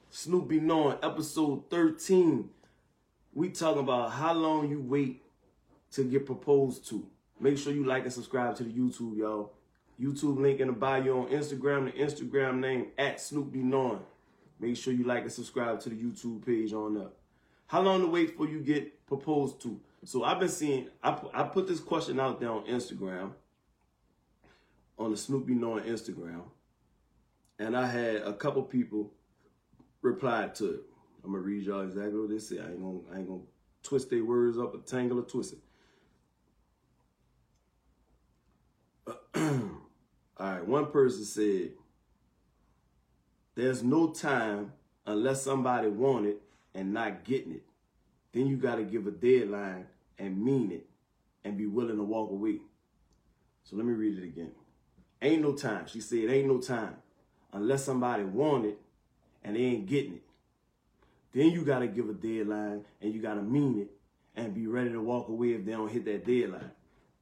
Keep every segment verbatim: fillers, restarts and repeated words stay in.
Snoop Be Knowing, episode thirteen. We talking about how long you wait to get proposed to. Make sure you like and subscribe to the YouTube, y'all. YouTube link in the bio on Instagram. The Instagram name at Snoop Be Knowing. Make sure you like and subscribe to the YouTube page on there. How long to wait for you get proposed to? So I've been seeing, I put, I put this question out there on Instagram, on the Snoop Be Knowing Instagram, and I had a couple people reply to it. I'm gonna read y'all exactly what they say. I ain't gonna, I ain't gonna twist their words up, or tangle or twist it. All right, one person said, there's no time unless somebody want it and not getting it. Then you got to give a deadline and mean it and be willing to walk away. So let me read it again. Ain't no time. She said, ain't no time unless somebody want it and they ain't getting it. Then you got to give a deadline and you got to mean it and be ready to walk away if they don't hit that deadline.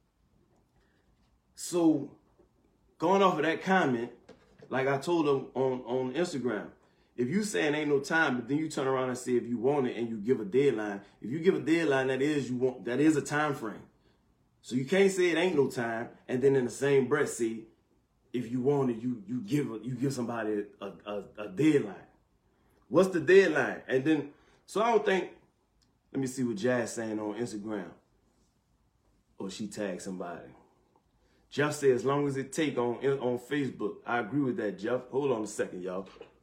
So going off of that comment, like I told them on, on Instagram, if you saying ain't no time, but then you turn around and say if you want it and you give a deadline, if you give a deadline, that is you want that is a time frame. So you can't say it ain't no time and then in the same breath say if you want it, you you give a, you give somebody a, a, a deadline. What's the deadline? And then so I don't think. Let me see what Jazz saying on Instagram. Or she tagged somebody. Jeff said, as long as it take on, on Facebook. I agree with that, Jeff. Hold on a second, y'all.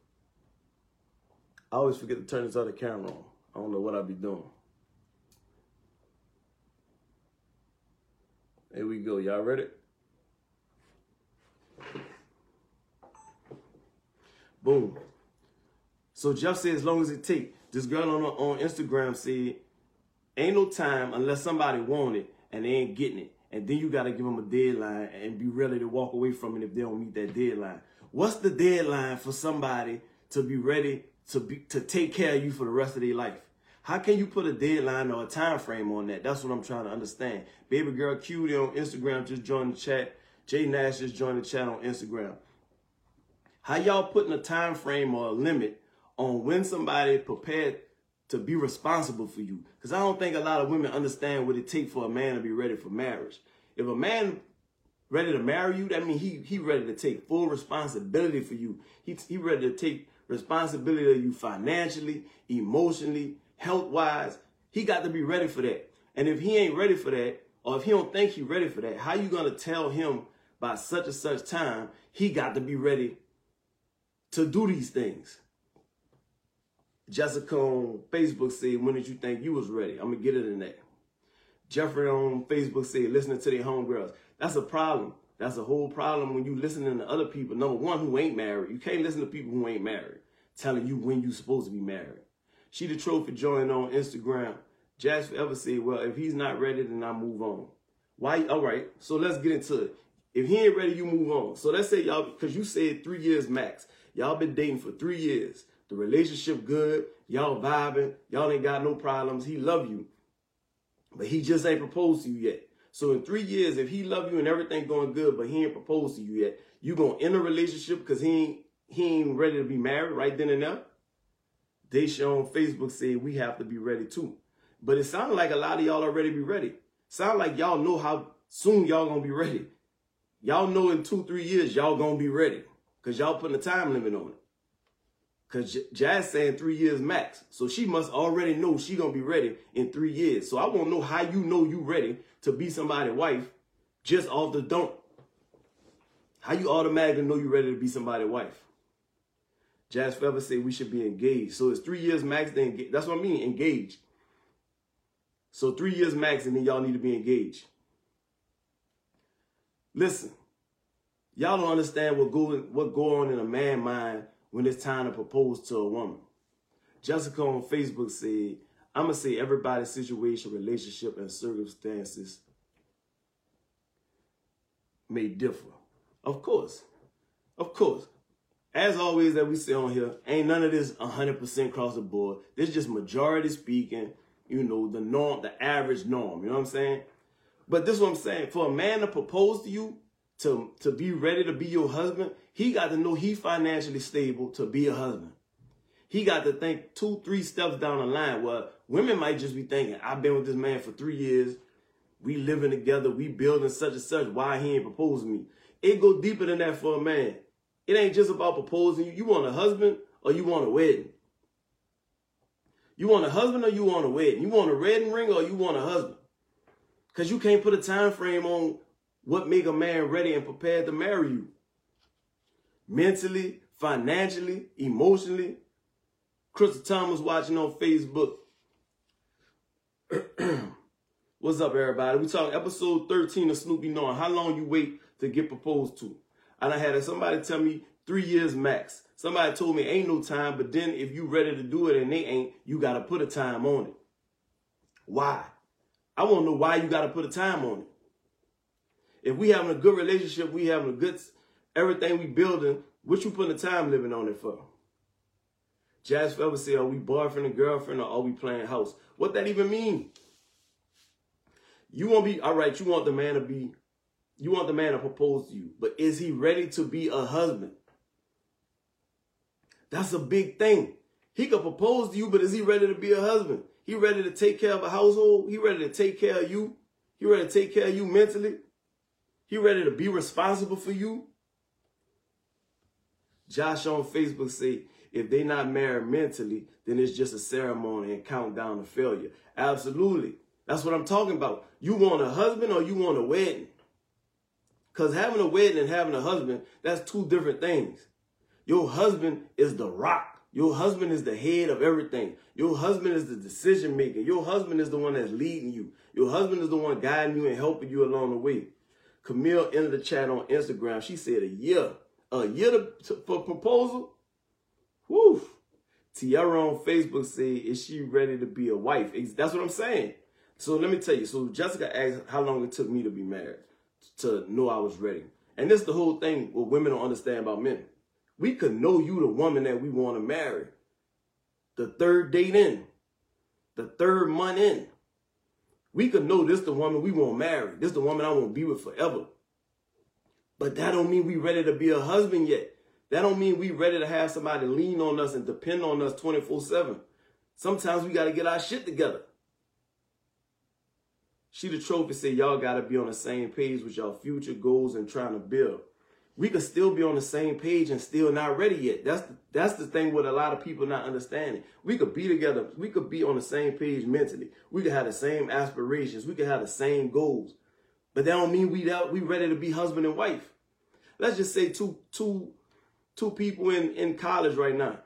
I always forget to turn this other camera on. I don't know what I be doing. Here we go. Y'all ready? Boom. So Jeff said, as long as it take. This girl on, on Instagram said, ain't no time unless somebody want it and they ain't getting it. And then you got to give them a deadline and be ready to walk away from it if they don't meet that deadline. What's the deadline for somebody to be ready to be to take care of you for the rest of their life? How can you put a deadline or a time frame on that? That's what I'm trying to understand. Baby girl Cutie on Instagram just joined the chat. Jay Nash just joined the chat on Instagram. How y'all putting a time frame or a limit on when somebody prepared to be responsible for you? Because I don't think a lot of women understand what it takes for a man to be ready for marriage. If a man ready to marry you, that means he he ready to take full responsibility for you. He, he ready to take responsibility of you financially, emotionally, health-wise. He got to be ready for that. And if he ain't ready for that, or if he don't think he ready for that, how you going to tell him by such and such time he got to be ready to do these things? Jessica on Facebook said, when did you think you was ready? I'm going to get it in there. Jeffrey on Facebook said, listening to their homegirls. That's a problem. That's a whole problem when you listening to other people. Number one, who ain't married. You can't listen to people who ain't married telling you when you supposed to be married. She the Trophy joined on Instagram. Jazz Forever said, well, if he's not ready, then I move on. Why? All right. So let's get into it. If he ain't ready, you move on. So let's say y'all, because you said three years max. Y'all been dating for three years. The relationship good, y'all vibing, y'all ain't got no problems. He love you, but he just ain't proposed to you yet. So in three years, if he love you and everything going good, but he ain't proposed to you yet, you gonna end a relationship because he ain't he ain't ready to be married right then and there? Daisha on Facebook said we have to be ready too, but it sounded like a lot of y'all already be ready. Sound like y'all know how soon y'all gonna be ready. Y'all know in two three years y'all gonna be ready because y'all putting a time limit on it. Because Jazz saying three years max. So she must already know she going to be ready in three years. So I want to know how you know you ready to be somebody's wife just off the dump. How you automatically know you ready to be somebody's wife? Jazz Forever said we should be engaged. So it's three years max. Then engage. That's what I mean, engaged. So three years max and then y'all need to be engaged. Listen, y'all don't understand what go, what go on in a man's mind when it's time to propose to a woman. Jessica on Facebook said, I'm going to say everybody's situation, relationship, and circumstances may differ. Of course. Of course. As always that we say on here, ain't none of this one hundred percent across the board. This just majority speaking, you know, the norm, the average norm. You know what I'm saying? But this is what I'm saying. For a man to propose to you, to, to be ready to be your husband, he got to know he financially stable to be a husband. He got to think two, three steps down the line. Well, women might just be thinking, I've been with this man for three years. We living together. We building such and such. Why he ain't proposing me? It go deeper than that for a man. It ain't just about proposing you. You want a husband or you want a wedding? You want a husband or you want a wedding? You want a wedding ring or you want a husband? Because you can't put a time frame on what make a man ready and prepared to marry you. Mentally, financially, emotionally. Crystal Thomas watching on Facebook. What's up, everybody? We talking episode thirteen of Snoopy Knowing how long you wait to get proposed to. And I had somebody tell me three years max. Somebody told me ain't no time, but then if you ready to do it and they ain't, you got to put a time on it. Why? I want to know why you got to put a time on it. If we having a good relationship, we having a good, everything we building, what you putting a time limit on it for? Jazz Forever say, are we boyfriend and girlfriend or are we playing house? What that even mean? You want to be, all right, you want the man to be, you want the man to propose to you, but is he ready to be a husband? That's a big thing. He could propose to you, but is he ready to be a husband? He ready to take care of a household? He ready to take care of you? He ready to take care of you mentally? He ready to be responsible for you? Josh on Facebook say, if they not married mentally, then it's just a ceremony and countdown to failure. Absolutely. That's what I'm talking about. You want a husband or you want a wedding? Because having a wedding and having a husband, that's two different things. Your husband is the rock. Your husband is the head of everything. Your husband is the decision maker. Your husband is the one that's leading you. Your husband is the one guiding you and helping you along the way. Camille entered the chat on Instagram. She said a year. A year to, to, for proposal? Woo. Tiara on Facebook said, is she ready to be a wife? That's what I'm saying. So let me tell you. So Jessica asked how long it took me to be married, to know I was ready. And this is the whole thing what women don't understand about men. We could know you the woman that we want to marry. The third date in. The third month in. We could know this the woman we want to marry. This the woman I want to be with forever. But that don't mean we ready to be a husband yet. That don't mean we ready to have somebody lean on us and depend on us twenty-four seven. Sometimes we got to get our shit together. She the Trophy said y'all got to be on the same page with y'all future goals and trying to build. We could still be on the same page and still not ready yet. That's the, that's the thing with a lot of people not understanding. We could be together. We could be on the same page mentally. We could have the same aspirations. We could have the same goals. But that don't mean we that we ready to be husband and wife. Let's just say two, two, two people in, in college right now.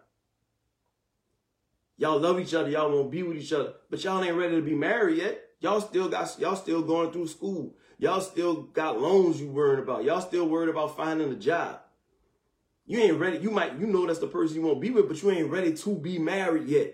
Y'all love each other. Y'all want to be with each other. But y'all ain't ready to be married yet. Y'all still got y'all still going through school. Y'all still got loans you worried about. Y'all still worried about finding a job. You ain't ready. You might, you know that's the person you want to be with, but you ain't ready to be married yet.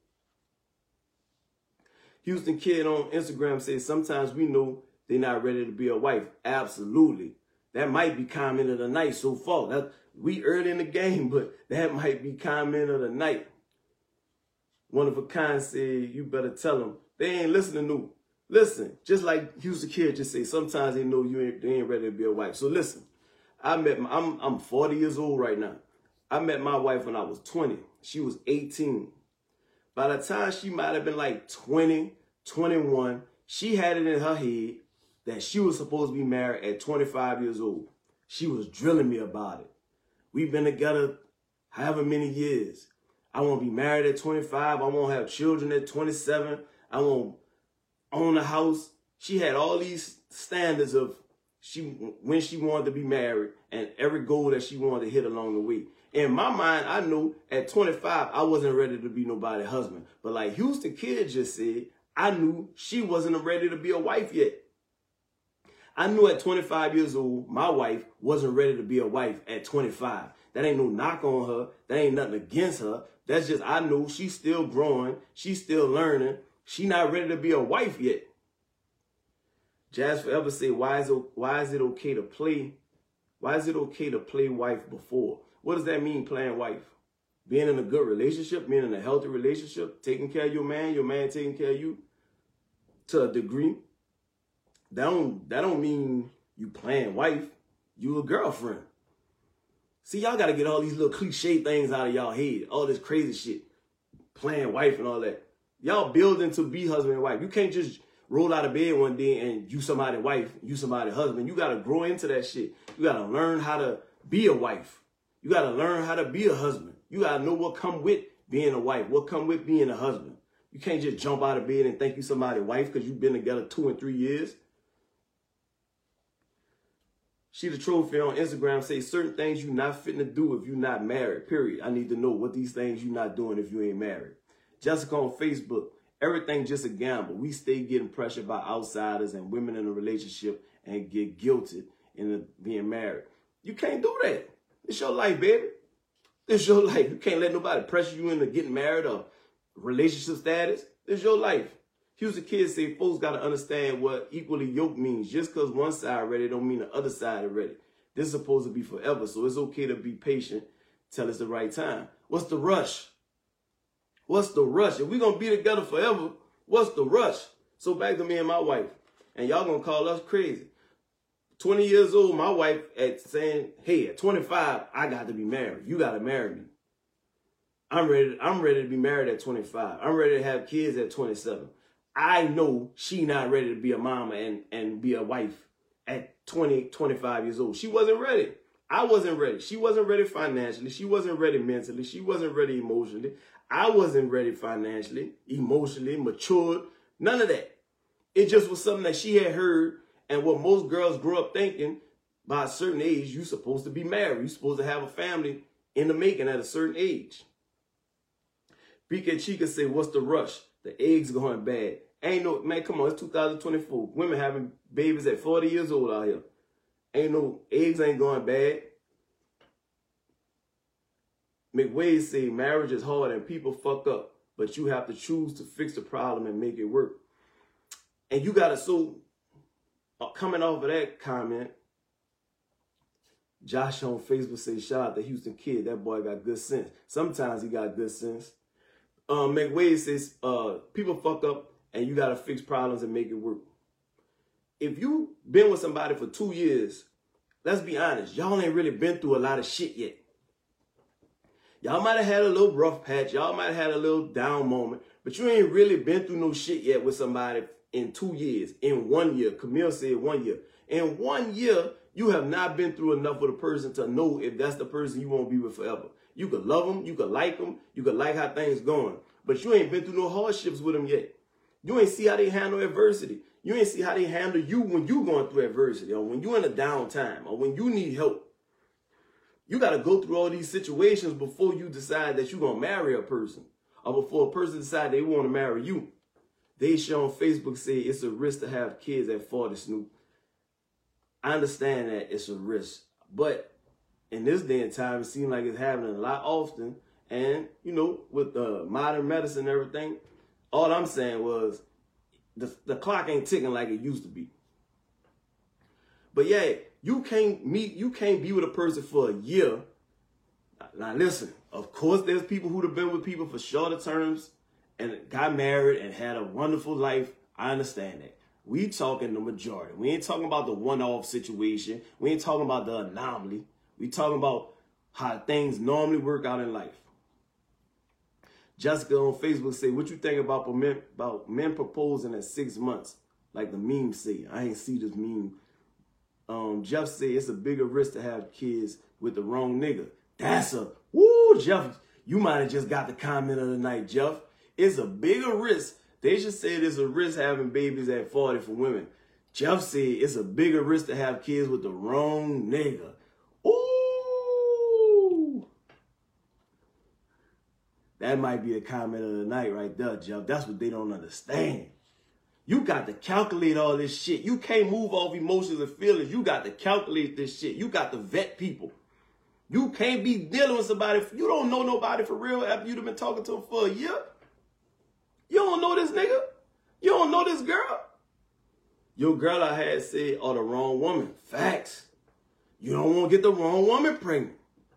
Houston Kid on Instagram says, sometimes we know they're not ready to be a wife. Absolutely. That might be comment of the night so far. That, we early in the game, but that might be comment of the night. One of a kind said, you better tell them. They ain't listening to. Listen, just like Houston Kid just say, sometimes they know you ain't, they ain't ready to be a wife. So listen, I met, my, I'm, I'm forty years old right now. I met my wife when I was twenty. She was eighteen. By the time she might have been like twenty, twenty-one, she had it in her head that she was supposed to be married at twenty-five years old. She was drilling me about it. We've been together however many years. I want to be married at twenty-five. I want to have children at twenty-seven. I want own a house. She had all these standards of she when she wanted to be married and every goal that she wanted to hit along the way. In my mind, I knew at twenty-five, I wasn't ready to be nobody's husband. But like Houston Kid just said, I knew she wasn't ready to be a wife yet. I knew at twenty-five years old, my wife wasn't ready to be a wife at twenty-five. That ain't no knock on her. That ain't nothing against her. That's just, I know she's still growing. She's still learning. She not ready to be a wife yet. Jazz Forever say, why is it, why is it okay to play? Why is it okay to play wife before? What does that mean, playing wife? Being in a good relationship, being in a healthy relationship, taking care of your man, your man taking care of you to a degree. That don't, that don't mean you playing wife. You a girlfriend. See, y'all got to get all these little cliche things out of y'all head. All this crazy shit. Playing wife and all that. Y'all building to be husband and wife. You can't just roll out of bed one day and you somebody's wife, you somebody's husband. You got to grow into that shit. You got to learn how to be a wife. You got to learn how to be a husband. You got to know what come with being a wife, what come with being a husband. You can't just jump out of bed and think you somebody's wife because you've been together two and three years. She the Trophy on Instagram say certain things you not fitting to do if you're not married, period. I need to know what these things you not doing if you ain't married. Jessica on Facebook, everything just a gamble. We stay getting pressured by outsiders and women in a relationship and get guilted into being married. You can't do that. It's your life, baby. It's your life. You can't let nobody pressure you into getting married or relationship status. It's your life. Houston kids say folks got to understand what equally yoked means. Just because one side ready don't mean the other side is ready. This is supposed to be forever, so it's okay to be patient till it's the right time. What's the rush? What's the rush? If we're going to be together forever, what's the rush? So back to me and my wife, and y'all going to call us crazy. twenty years old, my wife at saying, hey, at twenty-five, I got to be married. You got to marry me. I'm ready. I'm ready to be married at twenty-five. I'm ready to have kids at twenty-seven. I know she not ready to be a mama and, and be a wife at twenty, twenty-five years old. She wasn't ready. I wasn't ready. She wasn't ready financially. She wasn't ready mentally. She wasn't ready emotionally. I wasn't ready financially, emotionally, matured. None of that. It just was something that she had heard, and what most girls grow up thinking, by a certain age, you're supposed to be married. You're supposed to have a family in the making at a certain age. B K Chica say, what's the rush? The eggs going bad. Ain't no, man, come on, it's two thousand twenty-four. Women having babies at forty years old out here. Ain't no, eggs ain't going bad. McWade say marriage is hard and people fuck up, but you have to choose to fix the problem and make it work. And you got to, so uh, coming off of that comment, Josh on Facebook say, shout out to Houston kid. That boy got good sense. Sometimes he got good sense. Um, McWade says, uh, people fuck up and you got to fix problems and make it work. If you been with somebody for two years, let's be honest, y'all ain't really been through a lot of shit yet. Y'all might have had a little rough patch. Y'all might have had a little down moment, but you ain't really been through no shit yet with somebody in two years, in one year. Camille said one year. In one year, you have not been through enough with a person to know if that's the person you want to be with forever. You could love them, you could like them, you could like how things going, but you ain't been through no hardships with them yet. You ain't see how they handle adversity. You ain't see how they handle you when you going through adversity or when you in a downtime or when you need help. You got to go through all these situations before you decide that you're going to marry a person or before a person decide they want to marry you. They show on Facebook say it's a risk to have kids at forty, Snoop. I understand that it's a risk, but in this day and time, it seems like it's happening a lot often. And, you know, with uh, modern medicine and everything, all I'm saying was the, the clock ain't ticking like it used to be. But yeah, you can't meet, you can't be with a person for a year. Now listen, of course there's people who've been with people for shorter terms and got married and had a wonderful life. I understand that. We talking the majority. We ain't talking about the one-off situation. We ain't talking about the anomaly. We talking about how things normally work out in life. Jessica on Facebook say, what you think about men, about men proposing at six months? Like the meme say. I ain't see this meme. Um, Jeff say it's a bigger risk to have kids with the wrong nigga. That's a, woo, Jeff, you might have just got the comment of the night, Jeff. It's a bigger risk. They should say it's a risk having babies at forty for women. Jeff said it's a bigger risk to have kids with the wrong nigga. Ooh. That might be the comment of the night right there, Jeff. That's what they don't understand. You got to calculate all this shit. You can't move off emotions and feelings. You got to calculate this shit. You got to vet people. You can't be dealing with somebody. You don't know nobody for real after you've been talking to them for a year. You don't know this nigga. You don't know this girl. Your girl I had said, or the wrong woman. Facts. You don't want to get the wrong woman pregnant.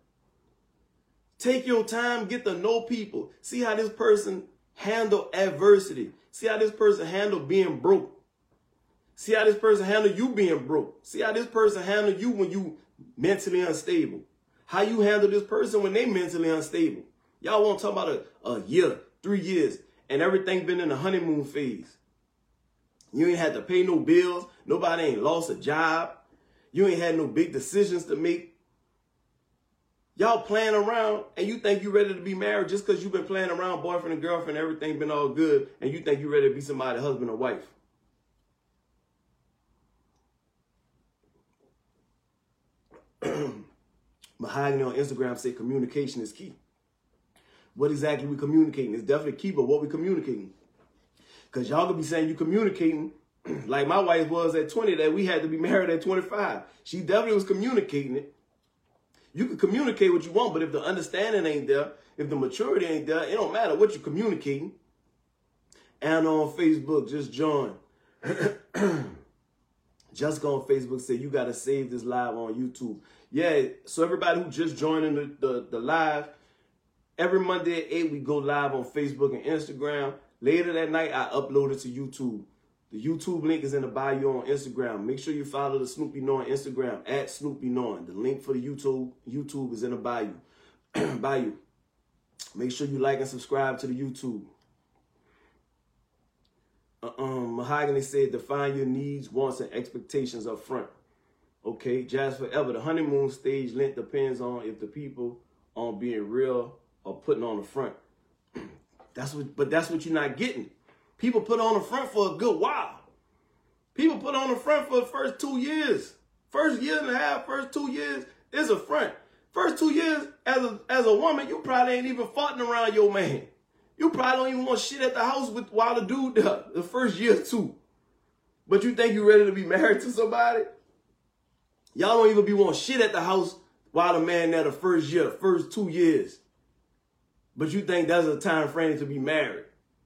Take your time, get to know people. See how this person handle adversity. See how this person handle being broke. See how this person handle you being broke. See how this person handle you when you mentally unstable. how you handle this person when they mentally unstable. Y'all want to talk about a, a year, three years, and everything been in the honeymoon phase. You ain't had to pay no bills. Nobody ain't lost a job. You ain't had no big decisions to make. Y'all playing around and you think you ready to be married just because you've been playing around, boyfriend and girlfriend, everything been all good, and you think you ready to be somebody's husband or wife. Mahogany on Instagram say communication is key. What exactly we communicating? It's definitely key, but what we communicating? Because y'all gonna be saying you communicating like my wife was at twenty, that we had to be married at twenty-five. She definitely was communicating it. You can communicate what you want, but if the understanding ain't there, if the maturity ain't there, it don't matter what you're communicating. And on Facebook, just join. Jessica on Facebook said, you got to save this live on YouTube. Yeah, so everybody who just joined in the, the, the live, every Monday at eight, we go live on Facebook and Instagram. Later that night, I upload it to YouTube. The YouTube link is in the bio on Instagram. Make sure you follow the Snoopy Knowing Instagram, at Snoopy Knowing. The link for the YouTube YouTube is in the bio. bio. Make sure you like and subscribe to the YouTube. Uh, um, Mahogany said, define your needs, wants, and expectations up front. Okay, Jazz Forever. The honeymoon stage length depends on if the people on being real or putting on the front. That's what, but that's what you're not getting. People put on the front for a good while. People put on the front for the first two years. First year and a half, first two years is a front. First two years, as a, as a woman, you probably ain't even farting around your man. You probably don't even want shit at the house with while the dude there, the first year too. But you think you ready to be married to somebody? Y'all don't even be want shit at the house while the man there the first year, the first two years. But you think that's a time frame to be married.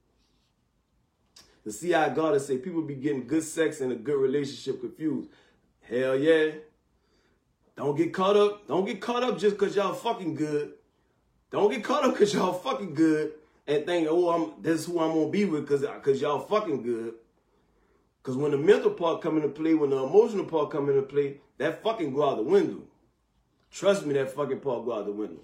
The C I Goddess say people be getting good sex and a good relationship confused. Hell yeah. Don't get caught up. Don't get caught up just because y'all fucking good. Don't get caught up because y'all fucking good and think, oh, I'm this is who I'm going to be with because because y'all fucking good. Because when the mental part come into play, when the emotional part come into play, that fucking go out the window. Trust me, that fucking part go out the window.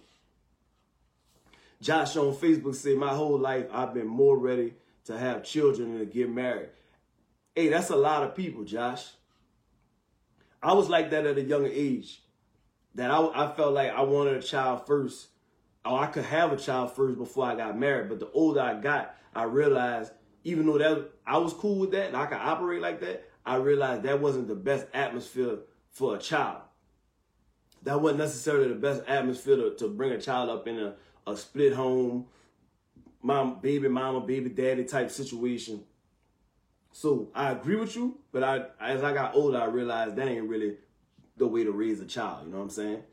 Josh on Facebook said, my whole life I've been more ready to have children and to get married. Hey, that's a lot of people, Josh. I was like that at a younger age. That I, I felt like I wanted a child first. Or I could have a child first before I got married. But the older I got, I realized, even though that I was cool with that and I could operate like that, I realized that wasn't the best atmosphere for a child. That wasn't necessarily the best atmosphere to, to bring a child up in a, a split home, mom, baby mama, baby daddy type situation. So I agree with you, but I, as I got older, I realized that ain't really the way to raise a child. You know what I'm saying?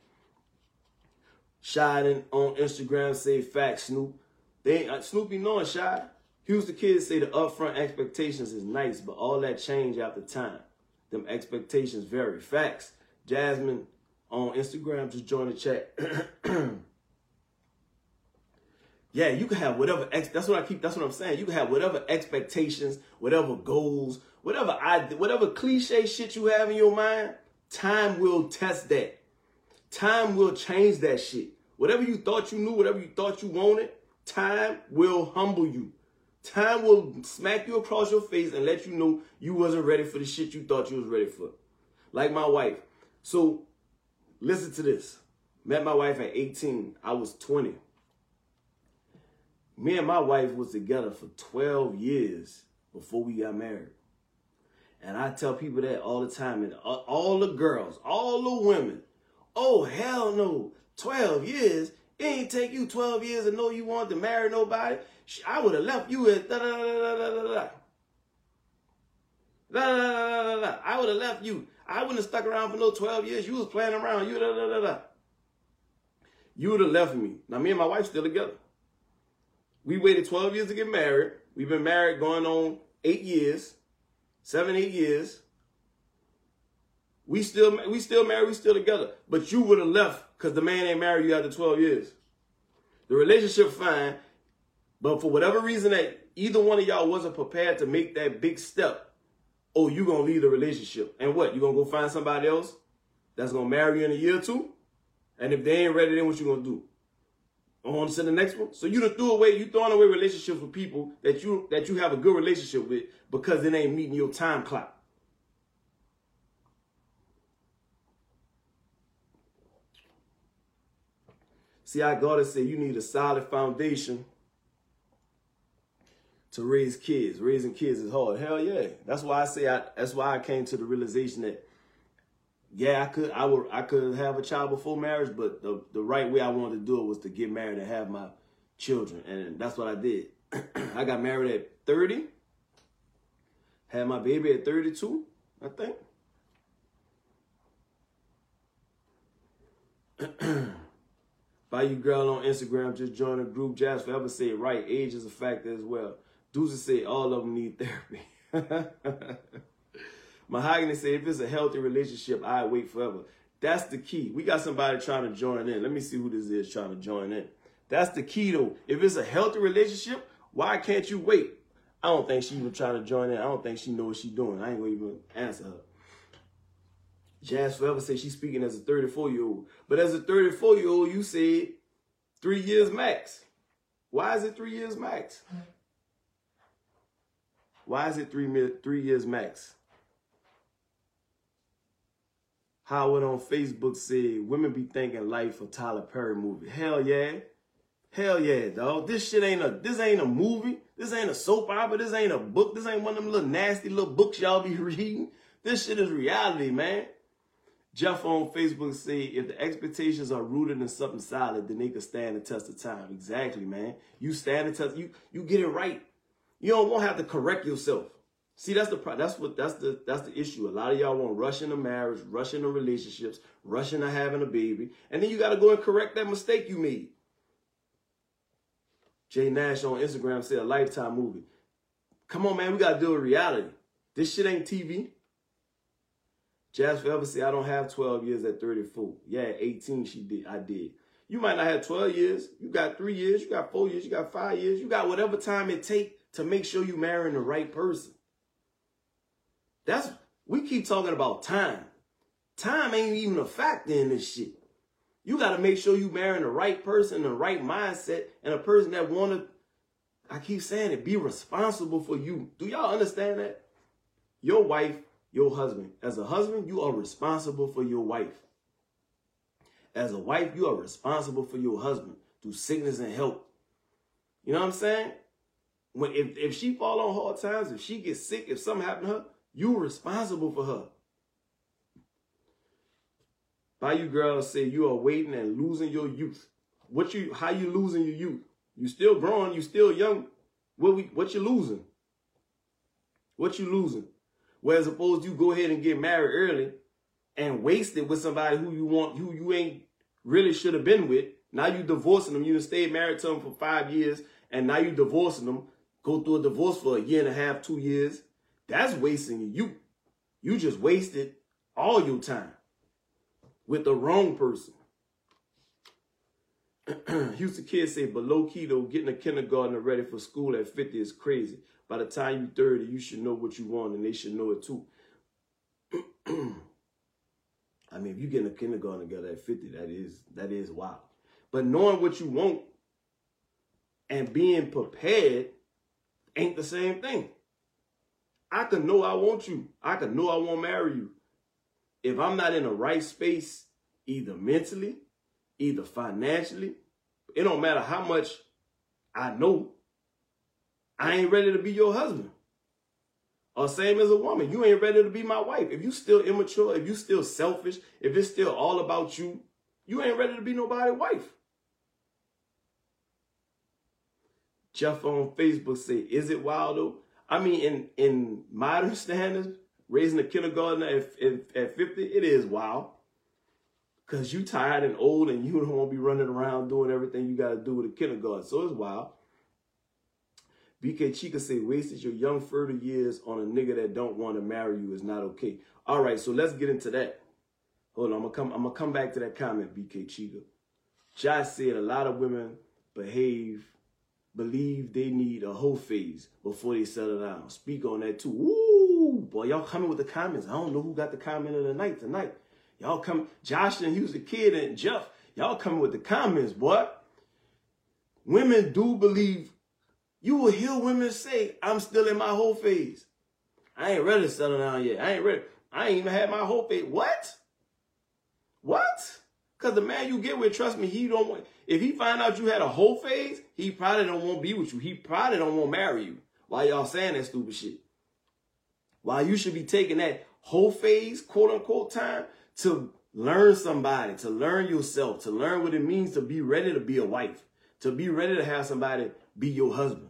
Shiden on Instagram say, facts, Snoop. They ain't, uh, Snoopy knowing, Shy. Houston kids say the upfront expectations is nice, but all that change after time. Them expectations vary. Facts. Jasmine on Instagram just joined the chat. Yeah, you can have whatever, ex that's what I keep, that's what I'm saying. You can have whatever expectations, whatever goals, whatever idea, whatever cliche shit you have in your mind, time will test that. Time will change that shit. Whatever you thought you knew, whatever you thought you wanted, time will humble you. Time will smack you across your face and let you know you wasn't ready for the shit you thought you was ready for. Like my wife. So, listen to this. Met my wife at eighteen. I was twenty. Me and my wife was together for twelve years before we got married. And I tell people that all the time. And all the girls, all the women, oh, hell no. twelve years? It ain't take you twelve years to know you wanted to marry nobody. I would have left you at da da da da da da da. Da da da da da. I would have left you. I wouldn't have stuck around for no twelve years. You was playing around. You da da da da. You would have left me. Now, me and my wife still together. We waited twelve years to get married. We've been married going on eight years, seven, eight years. We still, we still married, we still together. But you would have left because the man ain't married you after twelve years. The relationship fine, but for whatever reason that either one of y'all wasn't prepared to make that big step, oh, you going to leave the relationship. And what? You going to go find somebody else that's going to marry you in a year or two? And if they ain't ready, then what you gonna do? On to the next one. So you done threw away, you throwing away relationships with people that you that you have a good relationship with because it ain't meeting your time clock. See, I gotta say you need a solid foundation to raise kids. Raising kids is hard. Hell yeah. That's why I say I that's why I came to the realization that yeah, I could I would I could have a child before marriage, but the, the right way I wanted to do it was to get married and have my children. And that's what I did. I got married at thirty. Had my baby at thirty-two, I think. By you girl on Instagram, just join the group. Jazz Forever say it right. Age is a factor as well. Doozy say all of them need therapy. Mahogany say if it's a healthy relationship, I wait forever. That's the key. We got somebody trying to join in. Let me see who this is trying to join in. That's the key though. If it's a healthy relationship, why can't you wait? I don't think she even trying to join in. I don't think she knows what she's doing. I ain't gonna even answer her. Jazz Forever says she's speaking as a thirty-four-year-old. But as a thirty-four-year-old, you said three years max. Why is it three years max? Why is it three, three years max? Howard on Facebook said, women be thinking life a Tyler Perry movie. Hell yeah. Hell yeah, dog. This shit ain't a, this ain't a movie. This ain't a soap opera. This ain't a book. This ain't one of them little nasty little books y'all be reading. This shit is reality, man. Jeff on Facebook say, if the expectations are rooted in something solid, then they can stand the test of time. Exactly, man. You stand the test. You you get it right. You don't want to have to correct yourself. See, that's the that's what that's the that's the issue. A lot of y'all want rush into marriage, rush into relationships, rush into having a baby, and then you got to go and correct that mistake you made. Jay Nash on Instagram said a Lifetime movie. Come on, man, we got to deal with reality. This shit ain't T V. Jazz Forever say, I don't have twelve years at thirty-four. Yeah, at eighteen she did. I did. You might not have twelve years. You got three years. You got four years. You got five years. You got whatever time it takes to make sure you marrying the right person. That's, we keep talking about time. Time ain't even a factor in this shit. You got to make sure you marrying the right person, the right mindset, and a person that want to, I keep saying it, be responsible for you. Do y'all understand that? Your wife, your husband. As a husband, you are responsible for your wife. As a wife, you are responsible for your husband through sickness and health. You know what I'm saying? When if, if she fall on hard times, if she gets sick, if something happened to her, you're responsible for her. By you girls say you are waiting and losing your youth. What you how you losing your youth? You still growing, you still young. What we what you losing? What you losing? Whereas opposed you go ahead and get married early and waste it with somebody who you want, who you ain't really should have been with. Now you divorcing them. You done stayed married to them for five years and now you divorcing them. Go through a divorce for a year and a half, two years. That's wasting your youth. You just wasted all your time with the wrong person. Houston kids say, but low key though, getting a kindergartner ready for school at fifty is crazy. By the time you're thirty, you should know what you want and they should know it too. I mean, if you get a kindergarten together at fifty, that is, that is wild. But knowing what you want and being prepared ain't the same thing. I can know I want you. I can know I want to marry you. If I'm not in the right space, either mentally, either financially, it don't matter how much I know, I ain't ready to be your husband. Or same as a woman, you ain't ready to be my wife. If you still immature, if you still selfish, if it's still all about you, you ain't ready to be nobody's wife. Jeff on Facebook say, is it wild though? I mean, in, in modern standards, raising a kindergartner at, at, at fifty, it is wild. Because you tired and old and you don't want to be running around doing everything you got to do with a kindergarten. So it's wild. B K Chica say, wasted your young fertile years on a nigga that don't want to marry you is not okay. All right, so let's get into that. Hold on, I'm going to come I'm gonna come back to that comment, B K Chica. Josh said a lot of women behave, believe they need a whole phase before they settle down. Speak on that too. Ooh, boy, y'all coming with the comments. I don't know who got the comment of the night tonight. Y'all come, Josh and he was a kid and Jeff, Y'all coming with the comments, boy. Women do believe, you will hear women say, I'm still in my whole phase. I ain't ready to settle down yet. I ain't ready. I ain't even had my whole phase. What? What? Because the man you get with, trust me, he don't want, if he find out you had a whole phase, he probably don't want to be with you. He probably don't want to marry you. Why y'all saying that stupid shit? Why you should be taking that whole phase, quote unquote, time to learn somebody, to learn yourself, to learn what it means to be ready to be a wife, to be ready to have somebody be your husband.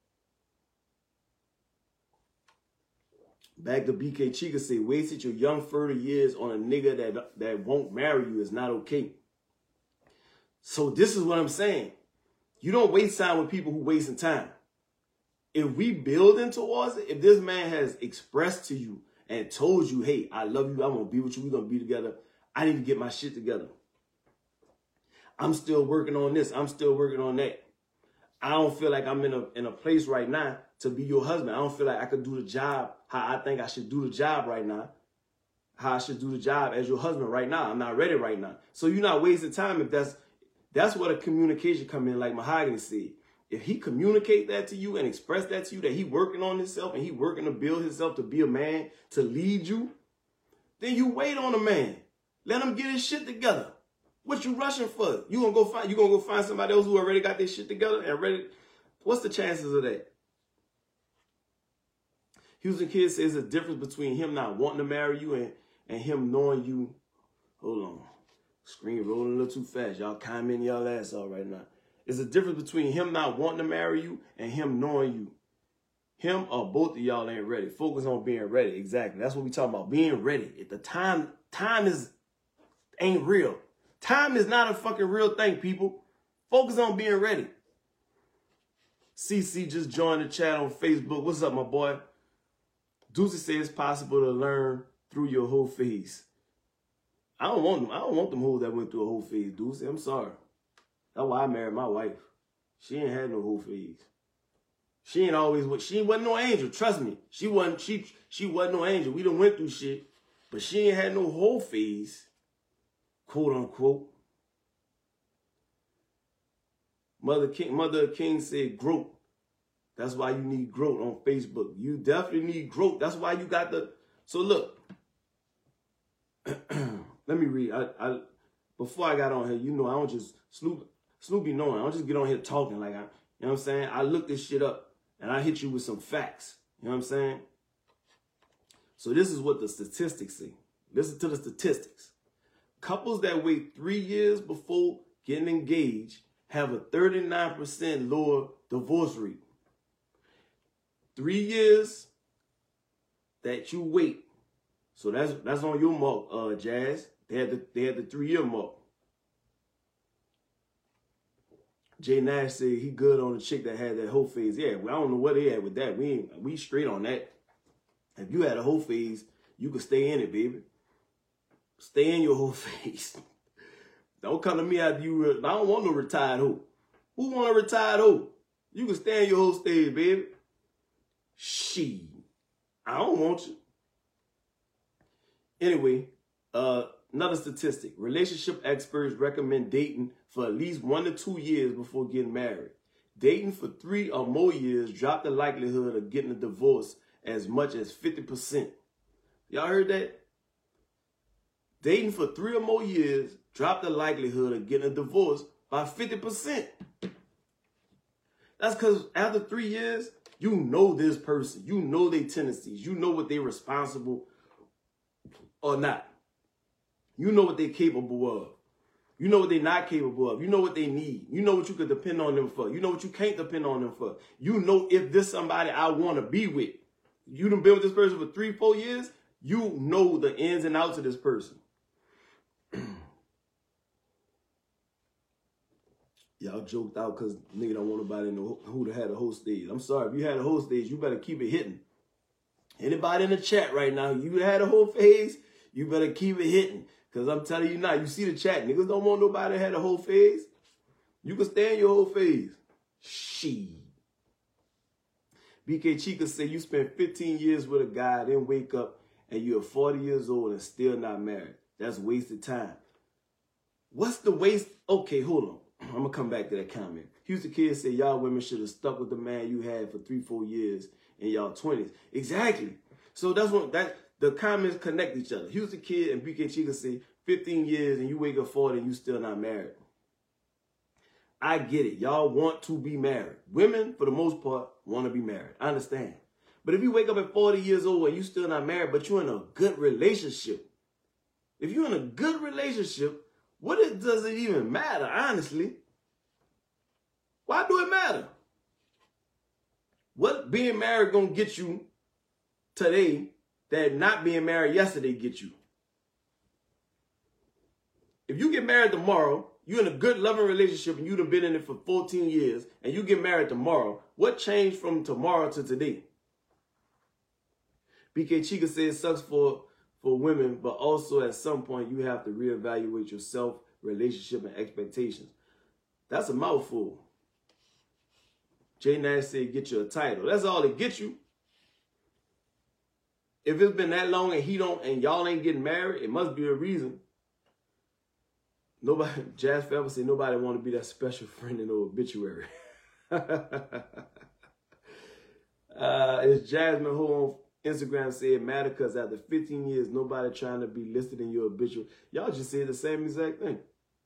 Back to B K Chica say, wasted your young fertile years on a nigga that, that won't marry you is not okay. So this is what I'm saying. You don't waste time with people who wasting time. If we building towards it, if this man has expressed to you and told you, hey, I love you, I'm going to be with you, we're going to be together, I need to get my shit together. I'm still working on this. I'm still working on that. I don't feel like I'm in a, in a place right now to be your husband. I don't feel like I could do the job how I think I should do the job right now, how I should do the job as your husband right now. I'm not ready right now. So you're not wasting time if that's, that's where the communication come in, like Mahogany said. If he communicate that to you and express that to you, that he working on himself and he working to build himself to be a man, to lead you, then you wait on a man. Let him get his shit together. What you rushing for? You gonna go find you gonna go find somebody else who already got their shit together and ready? What's the chances of that? Houston Kid says the difference between him not wanting to marry you and, and him knowing you. Hold on. Screen rolling a little too fast. Y'all comment y'all ass off right now. There's a difference between him not wanting to marry you and him knowing you. Him or both of y'all ain't ready. Focus on being ready. Exactly. That's what we talking about. Being ready. At the time, time is ain't real. Time is not a fucking real thing, people. Focus on being ready. C C just joined the chat on Facebook. What's up, my boy? Deuce says it's possible to learn through your whole phase. I don't want them. I don't want them hoes that went through a whole phase, Deuce. I'm sorry. That's why I married my wife. She ain't had no whole phase. She ain't always what she wasn't no angel. Trust me. She wasn't she she wasn't no angel. We done went through shit. But she ain't had no whole phase. Quote unquote. Mother King, Mother King said growth. That's why you need growth on Facebook. You definitely need growth. That's why you got the. So look, let me read. I, I before I got on here, you know, I don't just Snoop Snoopy knowing. I don't just get on here talking like I. You know what I'm saying? I look this shit up and I hit you with some facts. You know what I'm saying? So this is what the statistics say. Listen to the statistics. Couples that wait three years before getting engaged have a thirty-nine percent lower divorce rate. Three years that you wait. So that's that's on your mark, uh, Jazz. They had the they had the three year mark. Jay Nash said he good on the chick that had that whole phase. Yeah, well, I don't know what they had with that. We ain't, we straight on that. If you had a whole phase, you could stay in it, baby. Stay in your whole phase. Don't come to me after you. I don't want no retired hoe. Who want a retired hoe? You can stay in your whole stage, baby. She. I don't want you. Anyway, uh, another statistic. Relationship experts recommend dating for at least one to two years before getting married. Dating for three or more years drop the likelihood of getting a divorce as much as fifty percent. Y'all heard that? Dating for three or more years drop the likelihood of getting a divorce by fifty percent. That's because after three years, you know this person. You know their tendencies. You know what they're responsible or not. You know what they're capable of. You know what they're not capable of. You know what they need. You know what you could depend on them for. You know what you can't depend on them for. You know if this somebody I want to be with. You done been with this person for three, four years. You know the ins and outs of this person. Y'all joked out because nigga don't want nobody to know who had a whole stage. I'm sorry. If you had a whole stage, you better keep it hitting. Anybody in the chat right now, you had a whole phase, you better keep it hitting. Because I'm telling you now, you see the chat. Niggas don't want nobody that had a whole phase. You can stay in your whole phase. She. B K Chica said you spent fifteen years with a guy, then wake up and you're forty years old and still not married. That's wasted time. What's the waste? Okay, hold on. I'm going to come back to that comment. Houston Kids say y'all women should have stuck with the man you had for three, four years in y'all twenties. Exactly. So that's what that the comments connect each other. Houston Kid and B K Chica say fifteen years and you wake up forty and you still not married. I get it. Y'all want to be married. Women, for the most part, want to be married. I understand. But if you wake up at forty years old and you still not married, but you're in a good relationship, if you're in a good relationship, what it, does it even matter, honestly? Why do it matter? What being married gonna get you today that not being married yesterday get you? If you get married tomorrow, you're in a good loving relationship and you've been in it for fourteen years and you get married tomorrow, what changed from tomorrow to today? B K Chica says it sucks for, for women, but also at some point you have to reevaluate yourself, relationship, and expectations. That's a mouthful. Jay Nash said, get you a title. That's all it gets you. If it's been that long and he don't, and y'all ain't getting married, it must be a reason. Nobody, Jazz Forever said, nobody want to be that special friend in the obituary. uh, it's Jasmine who on Instagram said, matter because after fifteen years, nobody trying to be listed in your obituary. Y'all just said the same exact thing.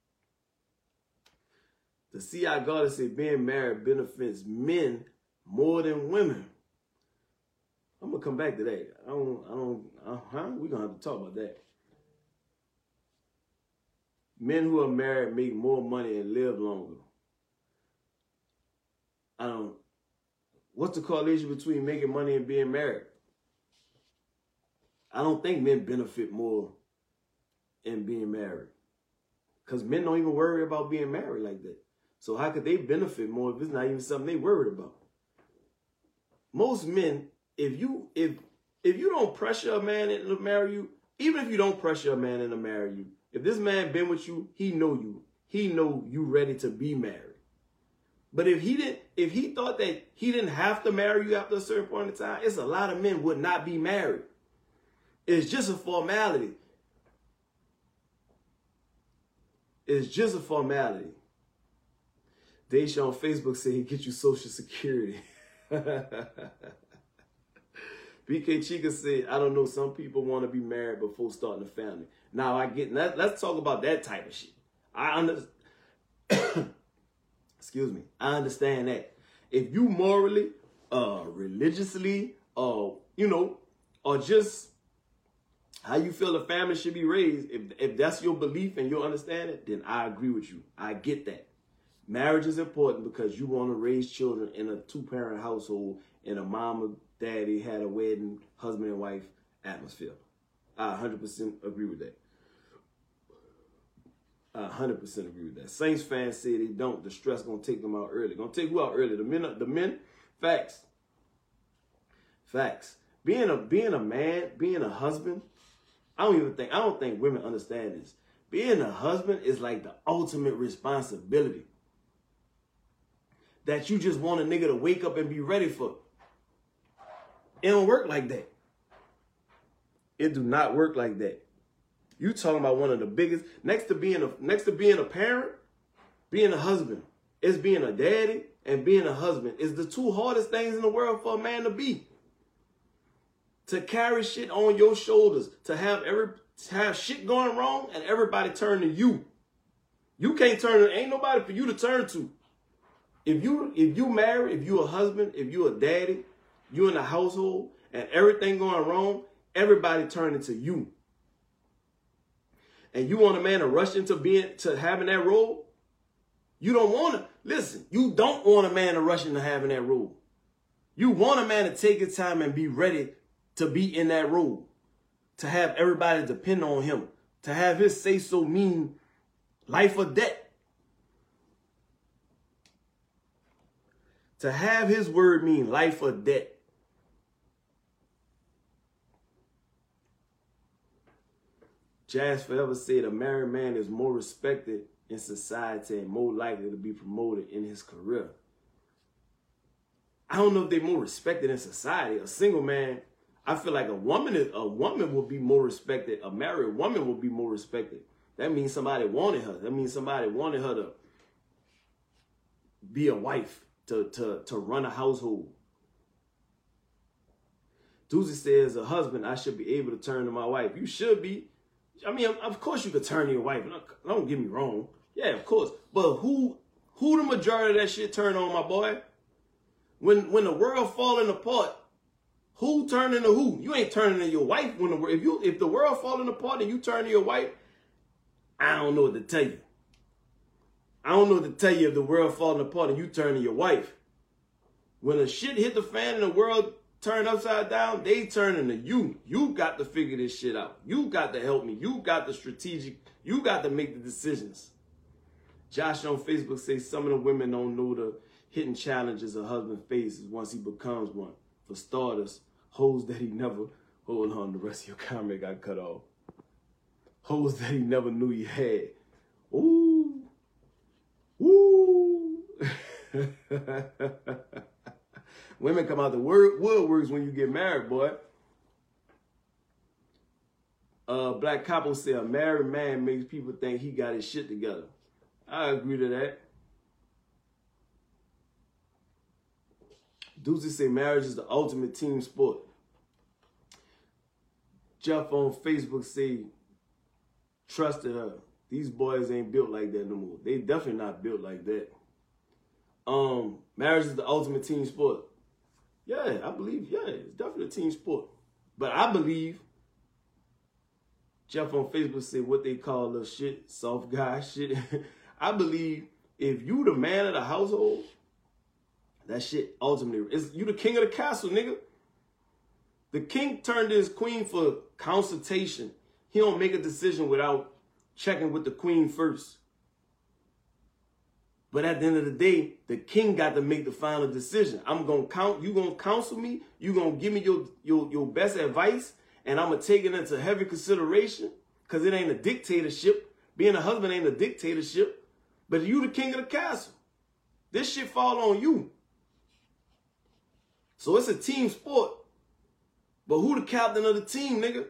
The C I Goddess said being married benefits men more than women. I'm gonna come back to that. I don't, I don't, uh, huh? We're gonna have to talk about that. Men who are married make more money and live longer. I don't, what's the correlation between making money and being married? I don't think men benefit more in being married. Because men don't even worry about being married like that. So how could they benefit more if it's not even something they worried about? Most men, if you if if you don't pressure a man into marry you, even if you don't pressure a man into marry you, if this man been with you, he know you. He know you ready to be married. But if he didn't, if he thought that he didn't have to marry you after a certain point in time, it's a lot of men would not be married. It's just a formality. It's just a formality. Daisha on Facebook said he get you Social Security. B K Chica said, I don't know, some people want to be married before starting a family. Now I get, let, let's talk about that type of shit. I understand. Excuse me. I understand that. If you morally, uh, religiously, uh, you know, or just how you feel a family should be raised, if, if that's your belief and your understanding, then I agree with you. I get that. Marriage is important because you want to raise children in a two-parent household, in a mama, daddy, had a wedding, husband and wife atmosphere. I one hundred percent agree with that. I one hundred percent agree with that. Saints fans say they don't. The stress going to take them out early. Going to take who out early? The men, the men, facts. Facts. Being a, being a man, being a husband, I don't even think, I don't think women understand this. Being a husband is like the ultimate responsibility that you just want a nigga to wake up and be ready for. It don't work like that. It do not work like that. You talking about one of the biggest, next to being a next to being a parent, being a husband. It's being a daddy and being a husband. Is the two hardest things in the world for a man to be. To carry shit on your shoulders, to have every to have shit going wrong and everybody turn to you. You can't turn to, ain't nobody for you to turn to. If you if you married, if you a husband, if you a daddy, you in a household and everything going wrong, everybody turning to you. And you want a man to rush into being to having that role? You don't want to listen, you don't want a man to rush into having that role. You want a man to take his time and be ready to be in that role. To have everybody depend on him. To have his say so mean life or death. To have his word mean life or death. Jazz Forever said a married man is more respected in society and more likely to be promoted in his career. I don't know if they're more respected in society. A single man, I feel like a woman is, a woman will be more respected. A married woman will be more respected That means somebody wanted her. That means somebody wanted her to be a wife, to, to, to run a household. Doozy says, a husband, I should be able to turn to my wife. You should be. I mean, of course you could turn to your wife. Don't get me wrong. Yeah, of course. But who who the majority of that shit turn on, my boy? When when the world falling apart, who turning to who? You ain't turning to your wife. When the if you if the world falling apart and you turn to your wife, I don't know what to tell you. I don't know what to tell you if the world falling apart and you turn to your wife. When the shit hit the fan and the world turned upside down, they turning to you. You got to figure this shit out. You got to help me. You got the strategic. You got to make the decisions. Josh on Facebook says some of the women don't know the hidden challenges a husband faces once he becomes one. For starters, hoes that he never, hold on, the rest of your comment got cut off. Hoes that he never knew he had. Ooh. Ooh. Women come out the woodworks when you get married, boy. Uh, Black Capo said a married man makes people think he got his shit together. I agree to that. Deuces say marriage is the ultimate team sport. Jeff on Facebook say trusted her. These boys ain't built like that no more. They definitely not built like that. Um, marriage is the ultimate team sport. Yeah, I believe, yeah, it's definitely a team sport. But I believe, Jeff on Facebook said what they call the shit, soft guy shit. I believe if you the man of the household, that shit ultimately, is you the king of the castle, nigga. The king turned to his queen for consultation. He don't make a decision without checking with the queen first. But at the end of the day, the king got to make the final decision. I'm going to count, you going to counsel me, you going to give me your, your, your best advice, and I'm going to take it into heavy consideration because it ain't a dictatorship. Being a husband ain't a dictatorship, but you the king of the castle. This shit fall on you. So it's a team sport. But who the captain of the team, nigga?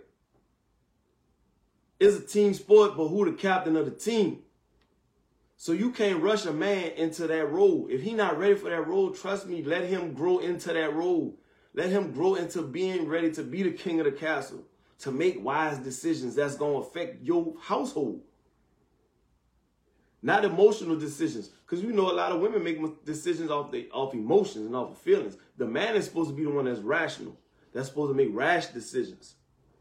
It's a team sport, but who the captain of the team? So you can't rush a man into that role. If he not ready for that role, trust me, let him grow into that role. Let him grow into being ready to be the king of the castle, to make wise decisions that's going to affect your household. Not emotional decisions. Because you know a lot of women make decisions off, the, off emotions and off of feelings. The man is supposed to be the one that's rational. That's supposed to make rash decisions.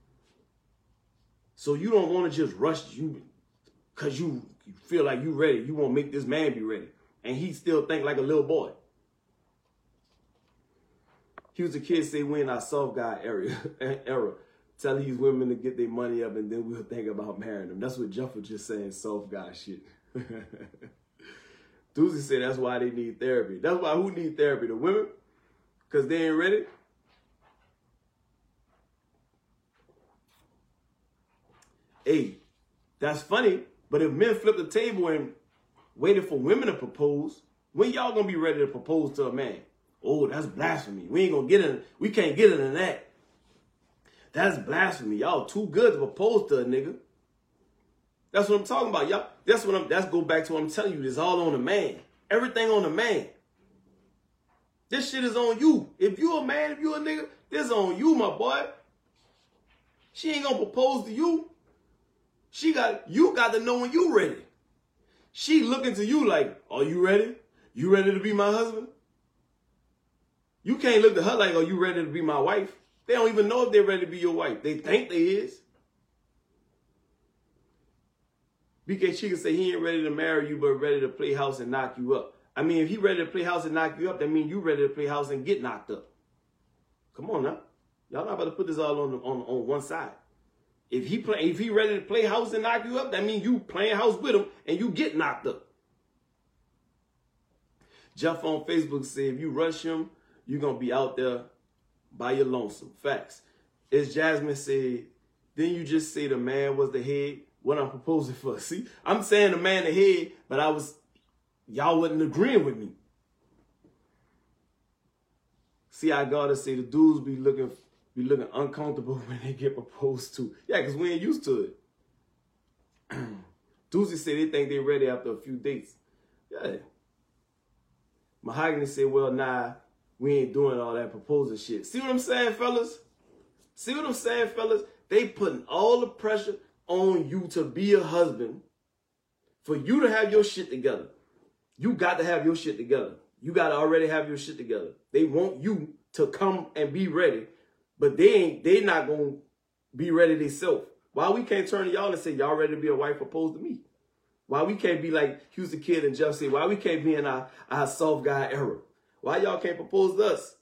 So you don't want to just rush you because you feel like you ready. You want to make this man be ready. And he still think like a little boy. He was a kid say we in our soft guy area, era. Tell these women to get their money up and then we'll think about marrying them. That's what Jeff was just saying, soft guy shit. Doozy said that's why they need therapy. That's why who need therapy? The women? Because they ain't ready? Hey, that's funny. But if men flip the table and waited for women to propose, when y'all gonna be ready to propose to a man? Oh, that's blasphemy. We ain't gonna get in. We can't get into that. That's blasphemy. Y'all too good to propose to a nigga. That's what I'm talking about, y'all. That's what I'm. That's go back to what I'm telling you. It's all on the man. Everything on the man. This shit is on you. If you a man, if you a nigga, this is on you, my boy. She ain't gonna propose to you. She got, you got to know when you ready. She looking to you like, are you ready? You ready to be my husband? You can't look to her like, are you ready to be my wife? They don't even know if they're ready to be your wife. They think they is. B K Chica say he ain't ready to marry you, but ready to play house and knock you up. I mean, if he ready to play house and knock you up, that means you ready to play house and get knocked up. Come on now. Y'all not about to put this all on, on, on one side. If he play, if he ready to play house and knock you up, that means you playing house with him and you get knocked up. Jeff on Facebook said, if you rush him, you're going to be out there by your lonesome. Facts. As Jasmine said, then you just say the man was the head. What I'm proposing for. See, I'm saying the man the head, but I was, y'all wasn't agreeing with me. See, I gotta say the dudes be looking be looking uncomfortable when they get proposed to. Yeah, because we ain't used to it. Doozy said they think they're ready after a few dates. Yeah. Mahogany said, well, nah, we ain't doing all that proposal shit. See what I'm saying, fellas? See what I'm saying, fellas? They putting all the pressure on you to be a husband for you to have your shit together. You got to have your shit together. You got to already have your shit together. They want you to come and be ready, but they ain't, they not going to be ready themselves. Why we can't turn to y'all and say, y'all ready to be a wife, propose to me? Why we can't be like Houston Kid and Jeff said, why we can't be in our, our soft guy era? Why y'all can't propose to us?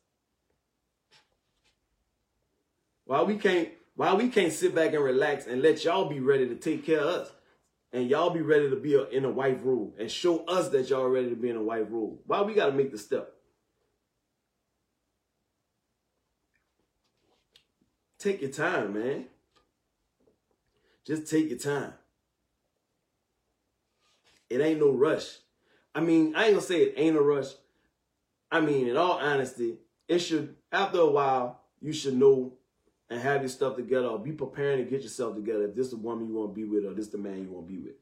Why we can't, why we can't sit back and relax and let y'all be ready to take care of us? And y'all be ready to be a, in a wife role and show us that y'all ready to be in a wife role. Why we got to make the step? Take your time, man. Just take your time. It ain't no rush. I mean, I ain't gonna say it ain't a rush. I mean, in all honesty, it should, after a while, you should know and have your stuff together or be preparing to get yourself together if this is the woman you want to be with or this is the man you want to be with.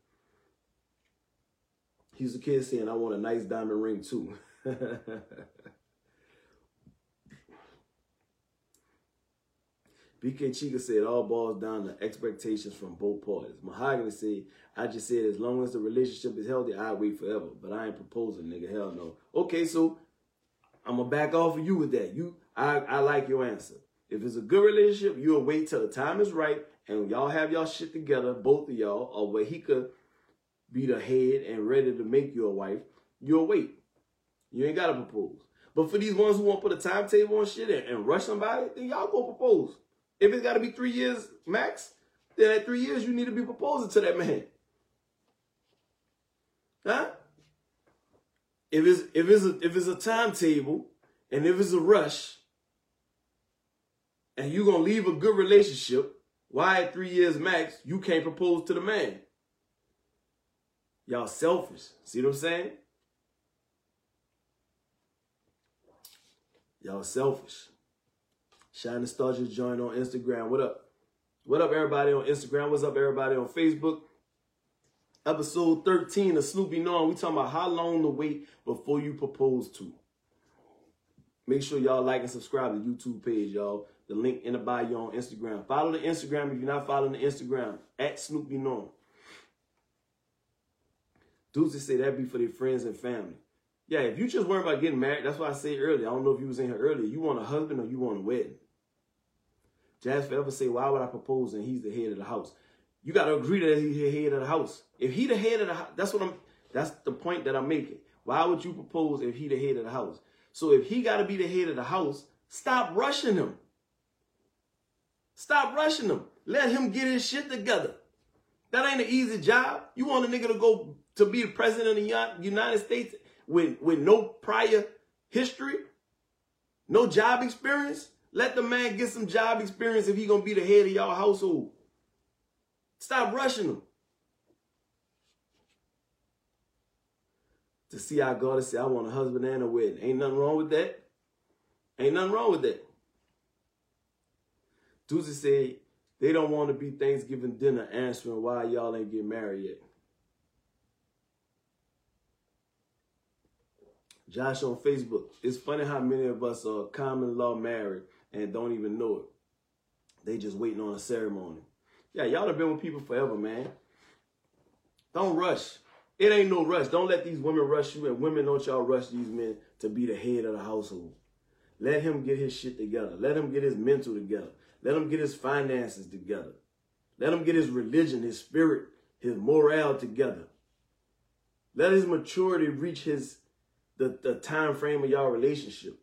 He's a kid saying, I want a nice diamond ring too. B K Chica said, all boils down to expectations from both parties. Mahogany said, I just said, as long as the relationship is healthy, I'll wait forever. But I ain't proposing, nigga. Hell no. Okay, so I'm going to back off of you with that. You, I, I like your answer. If it's a good relationship, you'll wait till the time is right and y'all have y'all shit together, both of y'all, or where he could be the head and ready to make you a wife, you'll wait. You ain't got to propose. But for these ones who want to put a timetable on shit and, and rush somebody, then y'all go propose. If it's got to be three years max, then at three years, you need to be proposing to that man. Huh? If it's, if it's, a, if it's a timetable and if it's a rush and you're going to leave a good relationship, why at three years max, you can't propose to the man? Y'all selfish. See what I'm saying? Y'all selfish. Shining Star just joined on Instagram. What up? What up, everybody on Instagram? What's up, everybody on Facebook? Episode thirteen of Snoopy Knowing. We talking about how long to wait before you propose to. Make sure y'all like and subscribe to the YouTube page, y'all. The link in the bio on Instagram. Follow the Instagram if you're not following the Instagram. At Snoopy Knowing. Doozy say that'd be for their friends and family. Yeah, if you just worry about getting married, that's why I said earlier. I don't know if you was in here earlier. You want a husband or you want a wedding? Jazz Forever say, why would I propose and he's the head of the house? You got to agree that he's the head of the house. If he the head of the house, that's what I'm, that's the point that I'm making. Why would you propose if he the head of the house? So if he got to be the head of the house, stop rushing him. Stop rushing him. Let him get his shit together. That ain't an easy job. You want a nigga to go to be the president of the United States with, with no prior history, no job experience? Let the man get some job experience if he gonna be the head of y'all household. Stop rushing him. To see our God say, I want a husband and a wedding. Ain't nothing wrong with that. Ain't nothing wrong with that. Doozy said they don't want to be Thanksgiving dinner answering why y'all ain't get married yet. Josh on Facebook. It's funny how many of us are common law married and don't even know it. They just waiting on a ceremony. Yeah, y'all have been with people forever, man. Don't rush. It ain't no rush. Don't let these women rush you, and women don't y'all rush these men to be the head of the household. Let him get his shit together. Let him get his mental together. Let him get his finances together. Let him get his religion, his spirit, his morale together. Let his maturity reach his the, the time frame of y'all relationship.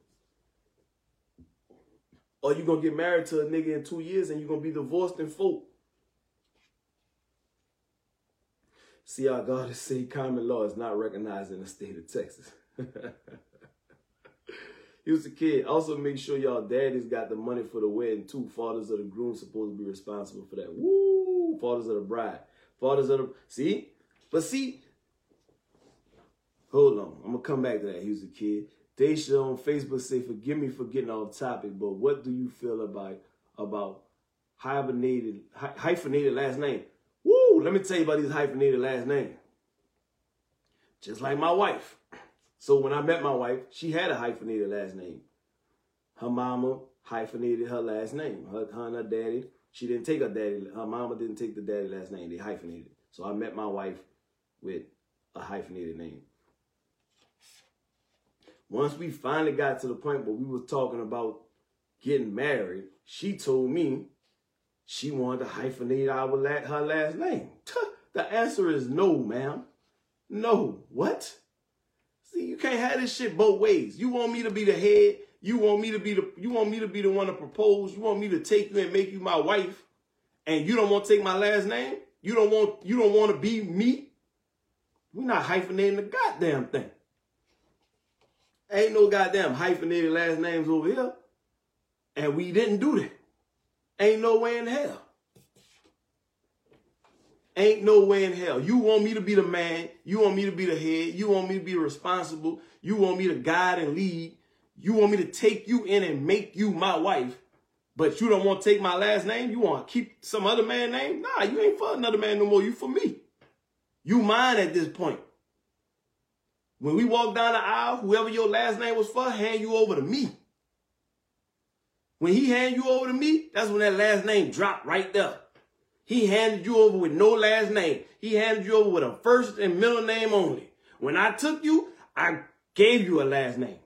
Or you going to get married to a nigga in two years and you're going to be divorced in four. See how God has said common law is not recognized in the state of Texas. He was a kid. Also make sure y'all daddies got the money for the wedding too. Fathers of the groom supposed to be responsible for that. Woo! Fathers of the bride. Fathers of the... See? But see... Hold on. I'm going to come back to that. He was a kid. Daisha on Facebook say, forgive me for getting off topic, but what do you feel about, about hyphenated, hyphenated last name? Woo, let me tell you about these hyphenated last names. Just like my wife. So when I met my wife, she had a hyphenated last name. Her mama hyphenated her last name. Her, her and her daddy, she didn't take her daddy, her mama didn't take the daddy last name. They hyphenated. So I met my wife with a hyphenated name. Once we finally got to the point where we was talking about getting married, she told me she wanted to hyphenate our la- her last name. The answer is no, ma'am. No. What? See, you can't have this shit both ways. You want me to be the head. You want me to be the you want me to be the one to propose. You want me to take you and make you my wife. And you don't want to take my last name? You don't want you don't want to be me? We're not hyphenating the goddamn thing. Ain't no goddamn hyphenated last names over here. And we didn't do that. Ain't no way in hell. Ain't no way in hell. You want me to be the man. You want me to be the head. You want me to be responsible. You want me to guide and lead. You want me to take you in and make you my wife. But you don't want to take my last name? You want to keep some other man's name? Nah, you ain't for another man no more. You for me. You mine at this point. When we walk down the aisle, whoever your last name was for, hand you over to me. When he hand you over to me, that's when that last name dropped right there. He handed you over with no last name. He handed you over with a first and middle name only. When I took you, I gave you a last name.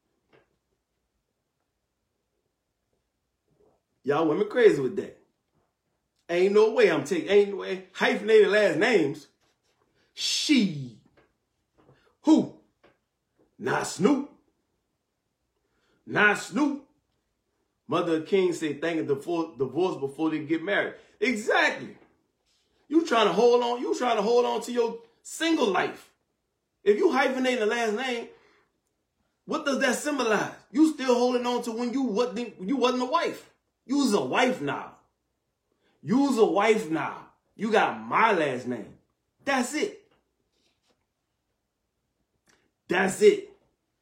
Y'all women crazy with that. Ain't no way I'm taking, ain't no way. Hyphenated last names. She. Who? Not Snoop. Not Snoop. Mother of King said, thank the divorce before they get married. Exactly. You trying to hold on, you trying to hold on to your single life. If you hyphenate the last name, what does that symbolize? You still holding on to when you wasn't, you wasn't a wife. You was a wife now. You was a wife now. You got my last name. That's it. That's it.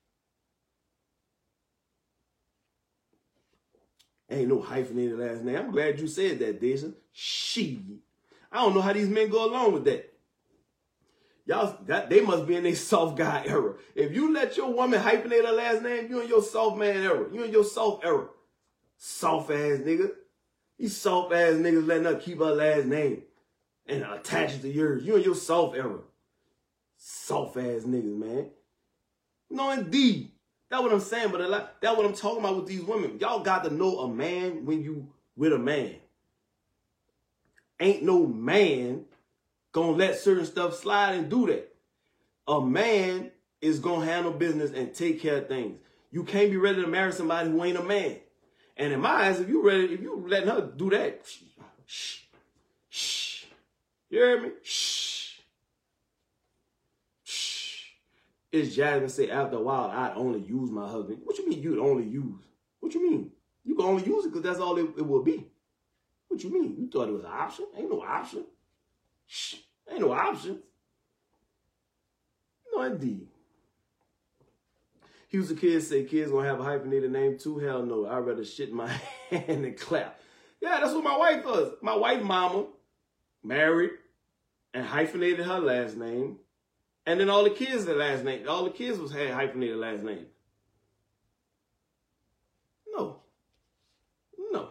Ain't no hyphenated last name. I'm glad you said that, Deja. She. I don't know how these men go along with that. Y'all, that, they must be in their soft guy era. If you let your woman hyphenate her last name, you in your soft man era. You in your soft era. Soft ass nigga. These soft ass niggas letting her keep her last name and attach it to yours. You in your soft era. Soft ass niggas, man. No, indeed. That's what I'm saying, but a lot, that's what I'm talking about with these women. Y'all got to know a man when you with a man. Ain't no man gonna let certain stuff slide and do that. A man is gonna handle business and take care of things. You can't be ready to marry somebody who ain't a man. And in my eyes, if you ready, if you letting her do that, shh, shh, shh. You hear me? Shh, shh. It's Jasmine say after a while, I'd only use my husband. What you mean you'd only use? What you mean? You can only use it because that's all it, it will be. What you mean? You thought it was an option? Ain't no option. Shh. Ain't no option. No, indeed. Houston kids say kids gonna have a hyphenated name too. Hell no. I'd rather shit my hand and clap. Yeah, that's what my wife does. My wife mama married and hyphenated her last name. And then all the kids had last name. All the kids was had hyphenated last name. No. No.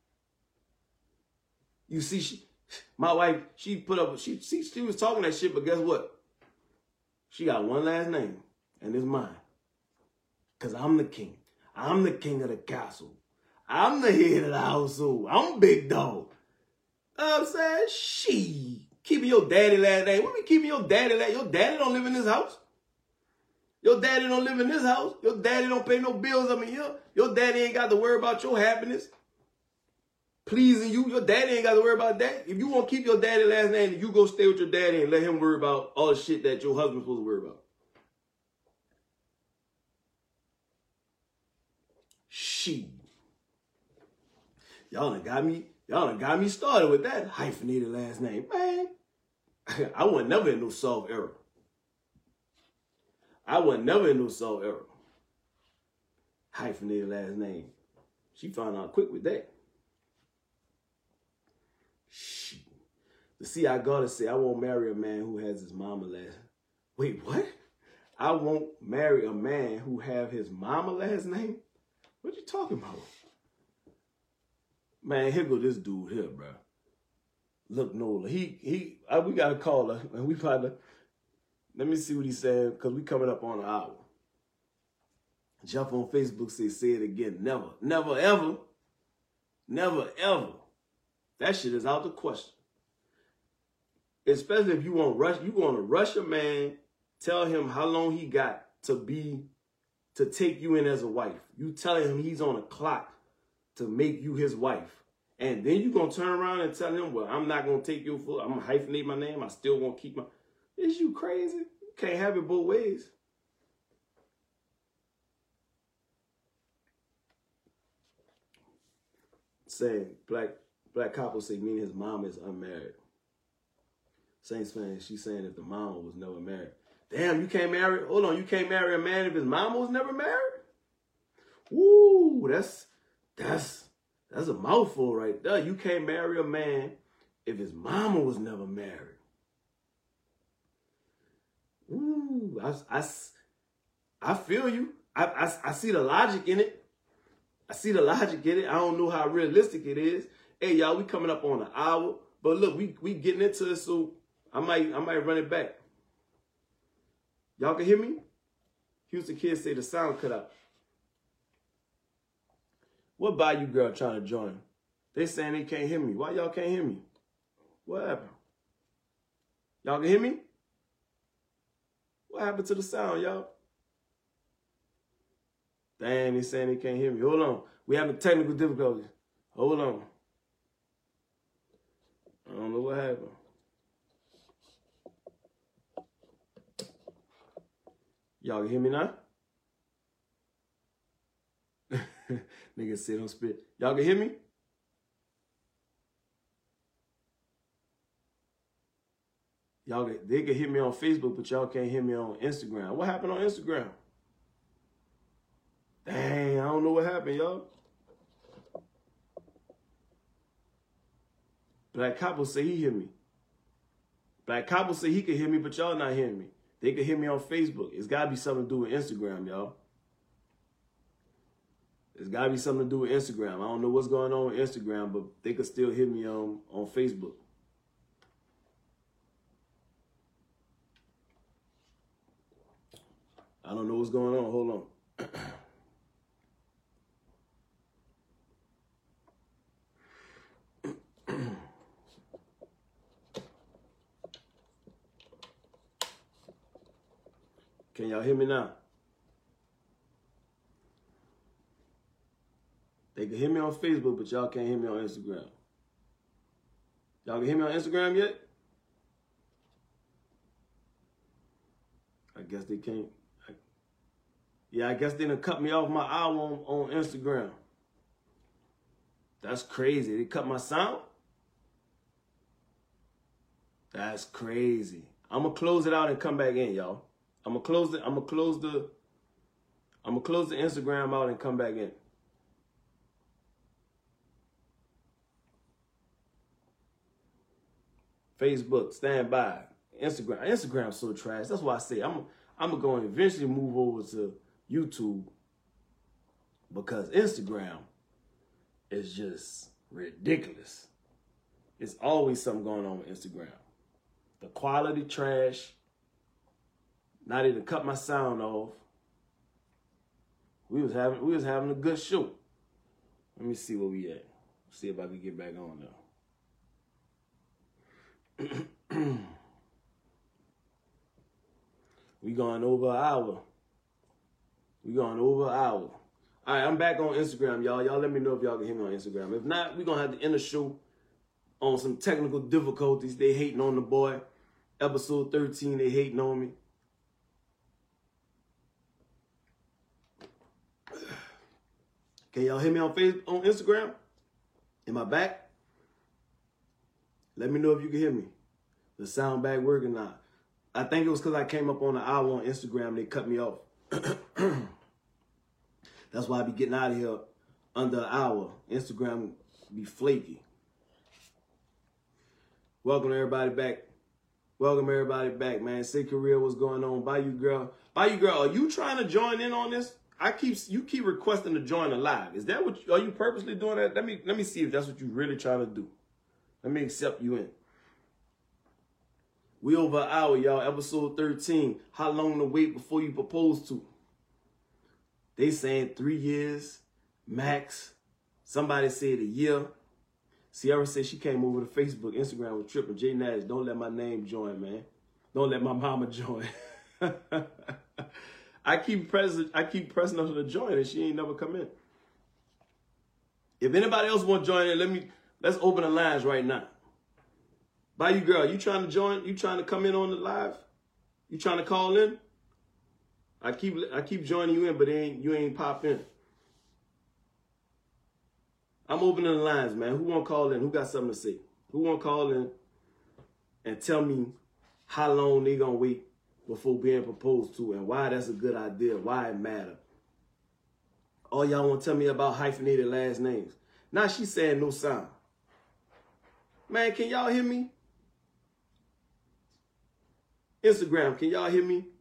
You see, she, my wife, she put up, she, she, she was talking that shit, but guess what? She got one last name, and it's mine. Because I'm the king. I'm the king of the castle. I'm the head of the household. I'm big dog. You know what I'm saying? She. Keeping your daddy last name. What we keeping your daddy last? Your daddy don't live in this house. Your daddy don't live in this house. Your daddy don't pay no bills up in here. Your daddy ain't got to worry about your happiness. Pleasing you. Your daddy ain't got to worry about that. If you want to keep your daddy last name, you go stay with your daddy and let him worry about all the shit that your husband's supposed to worry about. She. Y'all done got me, y'all done got me started with that hyphenated last name. Man, I wasn't never in no soft era. I wasn't never in no soft era. Hyphenated last name. She found out quick with that. She. The see, I gotta say, I won't marry a man who has his mama last. Wait, what? I won't marry a man who have his mama last name? What you talking about? Man, here go this dude here, bro. Look, Nola, he, he, I, we got to call her, and we probably, let me see what he said, because we coming up on an hour. Jeff on Facebook says, say it again. Never, never, ever, never, ever. That shit is out the question. Especially if you want to rush, you want to rush a man, tell him how long he got to be, to take you in as a wife. You telling him he's on a clock to make you his wife. And then you're going to turn around and tell him, well, I'm not going to take you full. I'm going to hyphenate my name. I still won't keep my... Is you crazy? You can't have it both ways. Saying, Black Black Couple say, meaning his mom is unmarried. Saints fan, she's saying if the mama was never married. Damn, you can't marry... Hold on, you can't marry a man if his mama was never married? Woo, that's... That's... That's a mouthful right there. You can't marry a man if his mama was never married. Ooh, I, I, I feel you. I, I, I see the logic in it. I see the logic in it. I don't know how realistic it is. Hey, y'all, we coming up on an hour. But look, we, we getting into it, so I might, I might run it back. Y'all can hear me? Houston kids say the sound cut out. What Bayou girl trying to join? They saying they can't hear me. Why y'all can't hear me? What happened? Y'all can hear me? What happened to the sound, y'all? Dang, they saying they can't hear me. Hold on. We having technical difficulties. Hold on. I don't know what happened. Y'all can hear me now? Nigga sit on spit. Y'all can hear me? Y'all can, they can hear me on Facebook, but y'all can't hear me on Instagram. What happened on Instagram? Dang, I don't know what happened, y'all. Black Couple say he hear me. Black Couple say he can hear me, but y'all not hearing me. They can hear me on Facebook. It's got to be something to do with Instagram, y'all. It's got to be something to do with Instagram. I don't know what's going on with Instagram, but they could still hear me on, on Facebook. I don't know what's going on. Hold on. Can y'all hear me now? They can hear me on Facebook, but y'all can't hear me on Instagram. Y'all can hear me on Instagram yet? I guess they can't. I, yeah, I guess they done cut me off my hour on, on Instagram. That's crazy. They cut my sound? That's crazy. I'm gonna close it out and come back in, y'all. I'm gonna close it. I'm gonna close the. I'm gonna close the Instagram out and come back in. Facebook, stand by. Instagram, Instagram's so trash. That's why I say I'm. I'm gonna go and eventually move over to YouTube because Instagram is just ridiculous. It's always something going on with Instagram. The quality trash. Not even cut my sound off. We was having we was having a good show. Let me see where we at. See if I can get back on now. We going over an hour. We going over an hour. All right, I'm back on Instagram, y'all. Y'all let me know if y'all can hear me on Instagram. If not, we're going to have to end the show on some technical difficulties. They hating on the boy. Episode thirteen, they hating on me. Can y'all hear me on Facebook, on Instagram? Am I back? Let me know if you can hear me. The sound back working now. I think it was because I came up on the hour on Instagram. They cut me off. That's why I be getting out of here under an hour. Instagram be flaky. Welcome everybody back. Welcome everybody back, man. Say Korea, what's going on? Bayou girl. Bayou girl, are you trying to join in on this? I keep you keep requesting to join the live. Is that what you, are you purposely doing that? Let me let me see if that's what you really trying to do. Let me accept you in. We over an hour, y'all. Episode thirteen. How long to wait before you propose to? They saying three years max. Somebody said a year. Sierra said she came over to Facebook, Instagram with tripping. J Nash, don't let my name join, man. Don't let my mama join. I keep pressing, I keep pressing her to join, and she ain't never come in. If anybody else want to join in, let me let's open the lines right now. Bayou girl, you trying to join? You trying to come in on the live? You trying to call in? I keep I keep joining you in, but ain't you ain't pop in. I'm opening the lines, man. Who want to call in? Who got something to say? Who want to call in and tell me how long they gonna wait before being proposed to and why that's a good idea, why it matter? All y'all want to tell me about hyphenated last names. Now she saying no sound. Man, can y'all hear me? Instagram, can y'all hear me?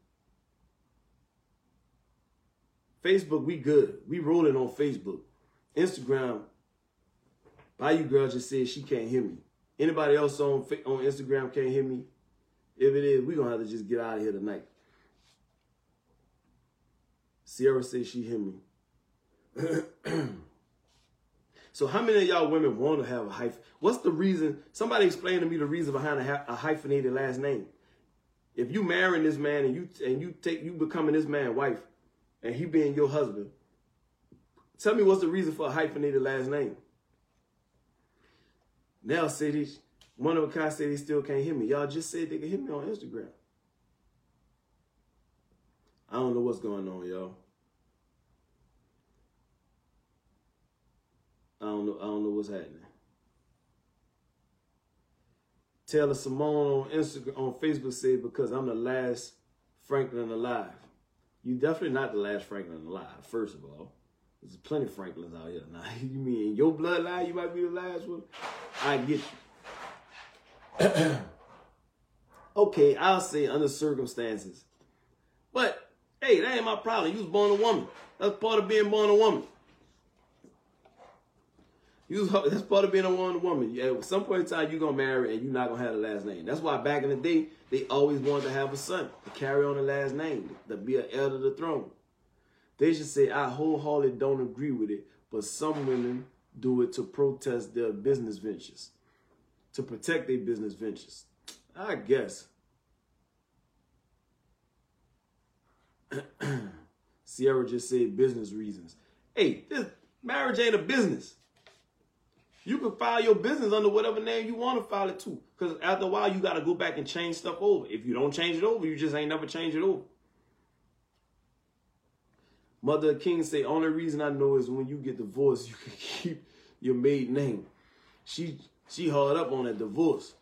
Facebook, we good. We rolling on Facebook. Instagram, Bayou girl just said she can't hear me. Anybody else on on Instagram can't hear me? If it is, we're going to have to just get out of here tonight. Sierra says she hear me. So how many of y'all women want to have a hyphen? What's the reason? Somebody explain to me the reason behind a, a hyphenated last name. If you marrying this man and you and you take you becoming this man's wife and he being your husband, tell me what's the reason for a hyphenated last name? Now say this, one of a kind say they still can't hear me. Y'all just said they can hear me on Instagram. I don't know what's going on, y'all. I don't know. I don't know what's happening. Taylor Simone on Instagram, on Facebook said, because I'm the last Franklin alive. You definitely not the last Franklin alive, first of all. There's plenty of Franklins out here. Now, you mean in your bloodline, you might be the last one? I get you. Okay, I'll say under circumstances. But, hey, that ain't my problem. You was born a woman. That's part of being born a woman. You, that's part of being a woman. woman. Yeah, at some point in time, you're going to marry and you're not going to have the last name. That's why back in the day, they always wanted to have a son, to carry on the last name, to be an heir to the throne. They should say, I wholeheartedly don't agree with it, but some women do it to protest their business ventures, to protect their business ventures. I guess. Sierra just said business reasons. Hey, this marriage ain't a business. You can file your business under whatever name you want to file it to. Because after a while, you got to go back and change stuff over. If you don't change it over, you just ain't never change it over. Mother King say, only reason I know is when you get divorced, you can keep your maiden name. She she hard up on that divorce.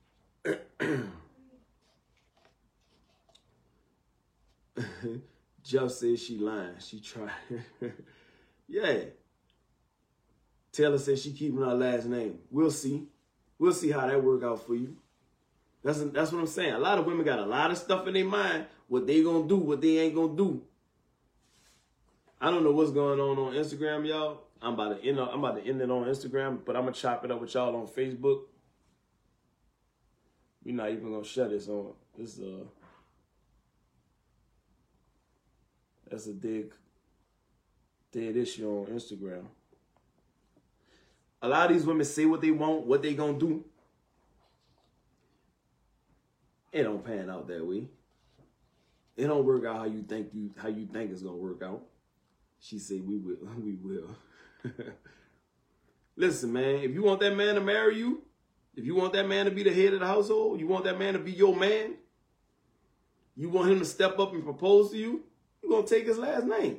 Jeff says she lying. She tried. Yeah. Taylor says she keeping her last name. We'll see. We'll see how that work out for you. That's, that's what I'm saying. A lot of women got a lot of stuff in their mind, what they gonna do, what they ain't gonna do. I don't know what's going on on Instagram, y'all. I'm about to end up, I'm about to end it on Instagram, but I'm gonna chop it up with y'all on Facebook. We're not even gonna shut this on. This uh that's a dead dead issue on Instagram. A lot of these women say what they want, what they gonna do. It don't pan out that way. It don't work out how you think you how you think it's gonna work out. She said we will, we will. Listen, man, if you want that man to marry you, if you want that man to be the head of the household, you want that man to be your man, you want him to step up and propose to you, you're gonna take his last name.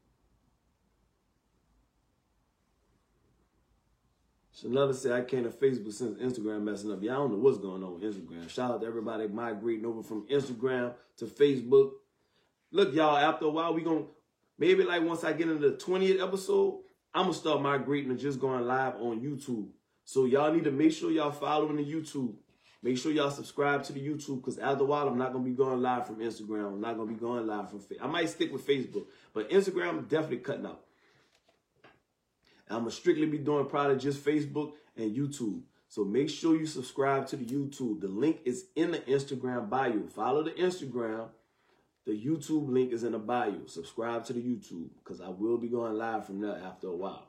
Shanetta said, I can't have Facebook since Instagram messing up. Yeah, I don't know what's going on with Instagram. Shout out to everybody migrating over from Instagram to Facebook. Look, y'all, after a while, we going to, maybe like once I get into the twentieth episode, I'm going to start migrating and just going live on YouTube. So y'all need to make sure y'all following the YouTube. Make sure y'all subscribe to the YouTube, because after a while, I'm not going to be going live from Instagram. I'm not going to be going live from Facebook. I might stick with Facebook, but Instagram, I'm definitely cutting out. I'm going to strictly be doing probably just Facebook and YouTube. So make sure you subscribe to the YouTube. The link is in the Instagram bio. Follow the Instagram. The YouTube link is in the bio. Subscribe to the YouTube, because I will be going live from there after a while.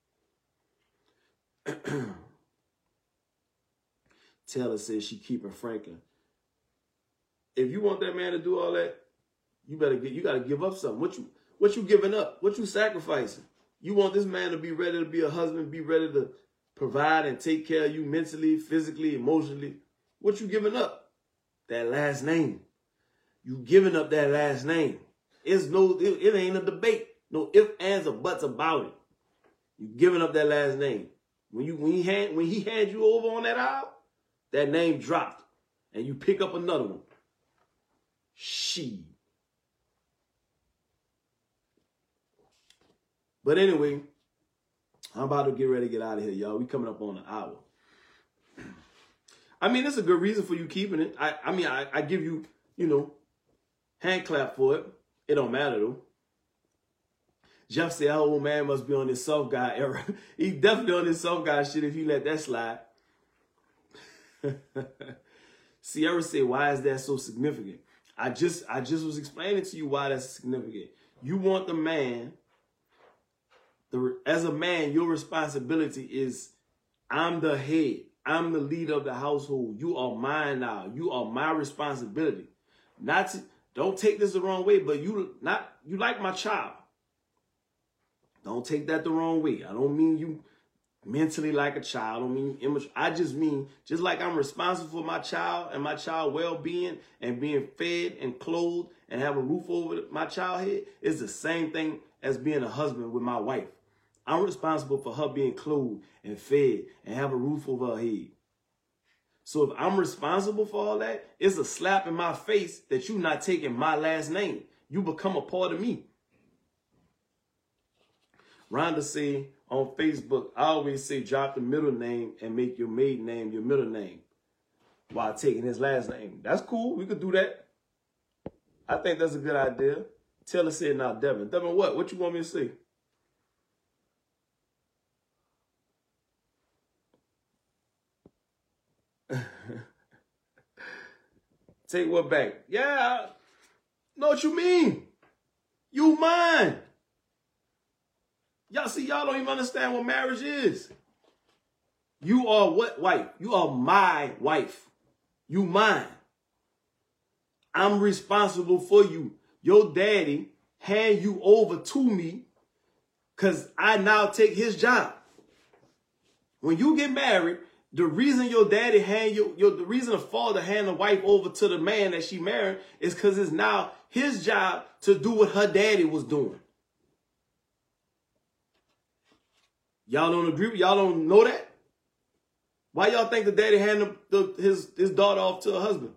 Taylor says she keeping Franklin. If you want that man to do all that, you better get. You got to give up something. What you what you giving up? What you sacrificing? You want this man to be ready to be a husband, be ready to provide and take care of you mentally, physically, emotionally. What you giving up? That last name. You giving up that last name. It's no. It, it ain't a debate. No ifs, ands, or buts about it. You giving up that last name. When you when he hand when he hands you over on that aisle, that name dropped, and you pick up another one. She. But anyway, I'm about to get ready to get out of here, y'all. We coming up on an hour. I mean, it's a good reason for you keeping it. I, I mean, I, I give you, you know, hand clap for it. It don't matter, though. Jeff said, our old man must be on this soft guy era. He definitely on this soft guy shit if he let that slide. Sierra said, why is that so significant? I just I just was explaining to you why that's significant. You want the man, the as a man, your responsibility is, I'm the head. I'm the leader of the household. You are mine now. You are my responsibility. Not to, don't take this the wrong way, but you not you like my child. Don't take that the wrong way. I don't mean you mentally like a child. I don't mean immature. I just mean just like I'm responsible for my child and my child well-being and being fed and clothed and have a roof over my child head. It's the same thing as being a husband with my wife. I'm responsible for her being clothed and fed and have a roof over her head. So if I'm responsible for all that, it's a slap in my face that you're not taking my last name. You become a part of me. Rhonda said on Facebook, I always say drop the middle name and make your maiden name your middle name while taking his last name. That's cool. We could do that. I think that's a good idea. Taylor said, now, Devin. Devin, what? What you want me to say? Take what back? Yeah. Know what you mean. You mine. Y'all see, y'all don't even understand what marriage is. You are what wife? You are my wife. You mine. I'm responsible for you. Your daddy hand you over to me because I now take his job. When you get married, the reason your daddy hand you, your, the reason a father hand the wife over to the man that she married is because it's now his job to do what her daddy was doing. Y'all don't agree? Y'all don't know that? Why y'all think the daddy handed the, his, his daughter off to her husband?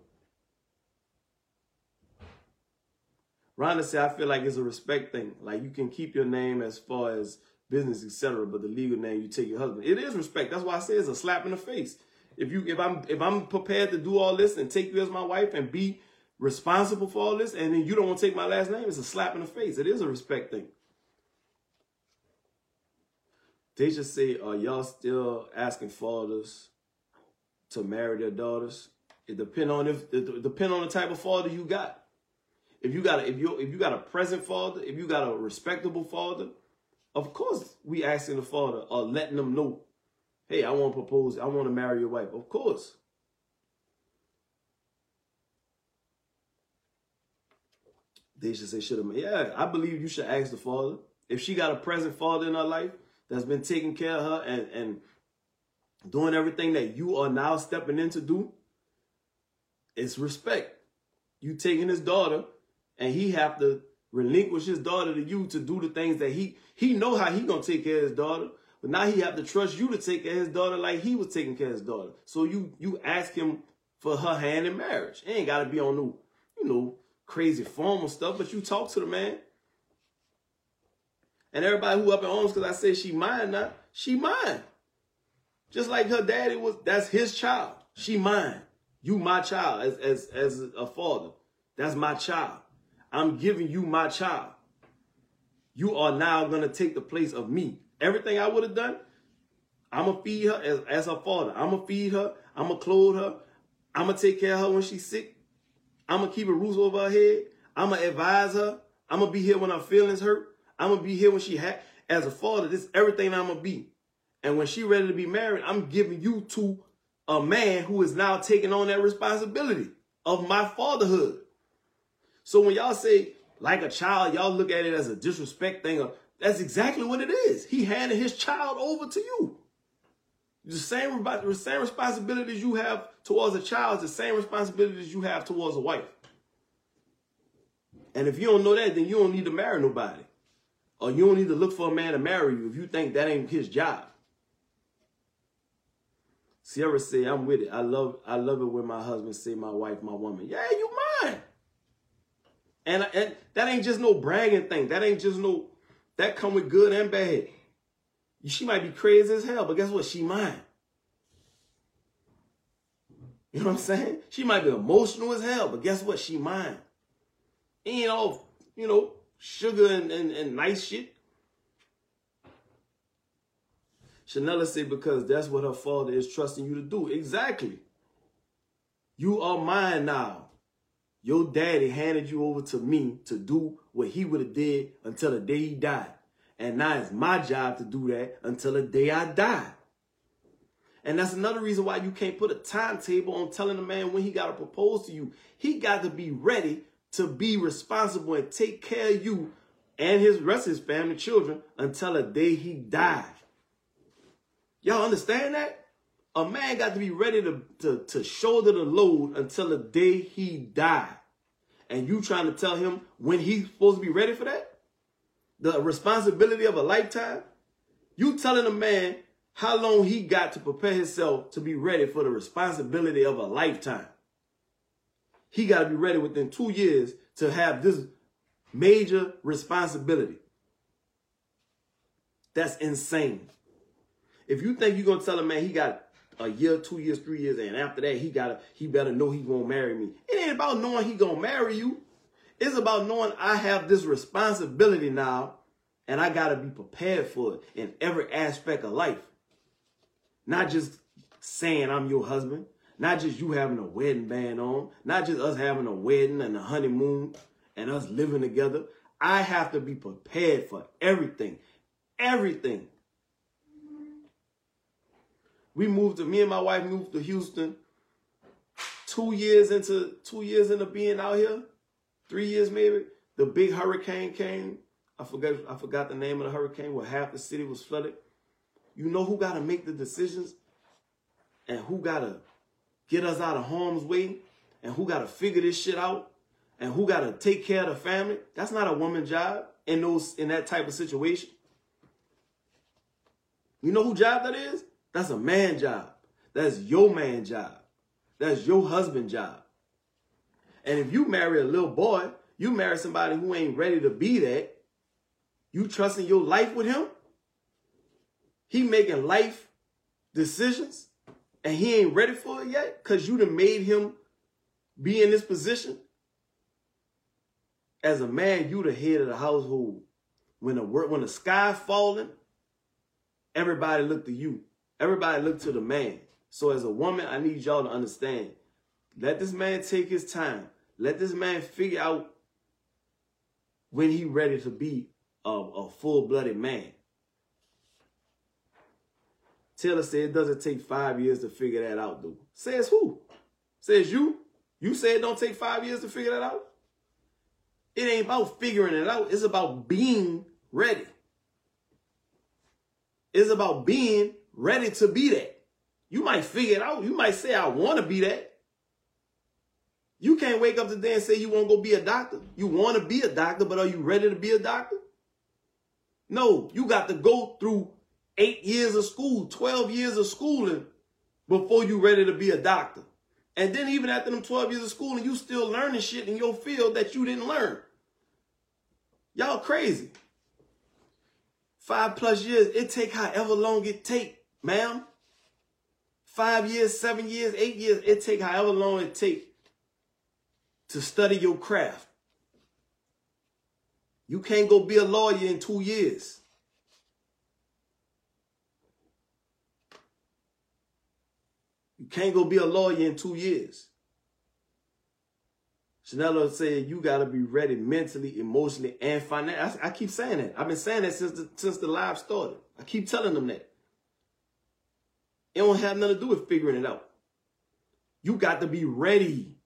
Rhonda said, I feel like it's a respect thing. Like you can keep your name as far as business, et cetera, but the legal name you take your husband. It is respect. That's why I say it's a slap in the face. If you, if I'm, if I'm prepared to do all this and take you as my wife and be responsible for all this, and then you don't want to take my last name, it's a slap in the face. It is a respect thing. They just say, are y'all still asking fathers to marry their daughters? It depends on if it depend on the type of father you got. If you got a, if you if you got a present father, if you got a respectable father, of course we asking the father or letting them know, hey, I want to propose, I want to marry your wife. Of course. They should say, should have. Yeah, I believe you should ask the father. If she got a present father in her life that's been taking care of her and, and doing everything that you are now stepping in to do, it's respect. You taking his daughter and he have to relinquish his daughter to you to do the things that he, he know how he gonna take care of his daughter, but now he have to trust you to take care of his daughter like he was taking care of his daughter. So you, you ask him for her hand in marriage. It ain't gotta be on no, you know, crazy formal stuff, but you talk to the man. And everybody who up in arms because I say she mine now, she mine. Just like her daddy was, that's his child. She mine. You my child as, as, as a father. That's my child. I'm giving you my child. You are now going to take the place of me. Everything I would have done, I'm going to feed her as, as her father. I'm going to feed her. I'm going to clothe her. I'm going to take care of her when she's sick. I'm going to keep a roof over her head. I'm going to advise her. I'm going to be here when her feelings hurt. I'm going to be here when she ha- as a father, this is everything I'm going to be. And when she ready to be married, I'm giving you to a man who is now taking on that responsibility of my fatherhood. So when y'all say, like a child, y'all look at it as a disrespect thing. That's exactly what it is. He handed his child over to you. The same, the same responsibilities you have towards a child is the same responsibilities you have towards a wife. And if you don't know that, then you don't need to marry nobody. Or you don't need to look for a man to marry you if you think that ain't his job. Sierra say, I'm with it. I love I love it when my husband say my wife, my woman. Yeah, you mine. And, and that ain't just no bragging thing. That ain't just no, that come with good and bad. She might be crazy as hell, but guess what? She mine. You know what I'm saying? She might be emotional as hell, but guess what? She mine. Ain't all, you know, sugar and, and, and nice shit. Chanela said, because that's what her father is trusting you to do. Exactly. You are mine now. Your daddy handed you over to me to do what he would have did until the day he died. And now it's my job to do that until the day I die. And that's another reason why you can't put a timetable on telling a man when he got to propose to you. He got to be ready to be responsible and take care of you and his rest of his family, children, until the day he died. Y'all understand that? A man got to be ready to, to, to shoulder the load until the day he died. And you trying to tell him when he's supposed to be ready for that? The responsibility of a lifetime? You telling a man how long he got to prepare himself to be ready for the responsibility of a lifetime. He got to be ready within two years to have this major responsibility. That's insane. If you think you're going to tell a man he got a year, two years, three years, and after that he got he better know he going to marry me. It ain't about knowing he going to marry you. It's about knowing I have this responsibility now and I got to be prepared for it in every aspect of life. Not just saying I'm your husband, not just you having a wedding band on, not just us having a wedding and a honeymoon and us living together. I have to be prepared for everything, everything. We moved to, me and my wife moved to Houston two years into, two years into being out here, three years maybe. The big hurricane came. I forgot, I forgot the name of the hurricane where half the city was flooded. You know who got to make the decisions and who got to get us out of harm's way and who got to figure this shit out and who got to take care of the family? That's not a woman's job in those, in that type of situation. You know whose job that is? That's a man job. That's your man job. That's your husband job. And if you marry a little boy, you marry somebody who ain't ready to be that, you trusting your life with him? He making life decisions and he ain't ready for it yet because you done made him be in this position? As a man, you the head of the household. When the, when the sky falling, everybody look to you. Everybody look to the man. So as a woman, I need y'all to understand. Let this man take his time. Let this man figure out when he ready to be a, a full-blooded man. Taylor said it doesn't take five years to figure that out, though. Says who? Says you? You said it don't take five years to figure that out? It ain't about figuring it out. It's about being ready. It's about being ready to be that. You might figure it out. You might say, I want to be that. You can't wake up today and say you want to go be a doctor. You want to be a doctor, but are you ready to be a doctor? No, you got to go through eight years of school, twelve years of schooling before you ready to be a doctor. And then even after them twelve years of schooling, you still learning shit in your field that you didn't learn. Y'all crazy. Five plus years, it take however long it take, ma'am. five years, seven years, eight years. It take however long it take to study your craft. You can't go be a lawyer in two years. You can't go be a lawyer in two years. Chanel said you got to be ready mentally, emotionally, and financially. I, I keep saying that. I've been saying that since the, since the live started. I keep telling them that. It don't have nothing to do with figuring it out. You got to be ready.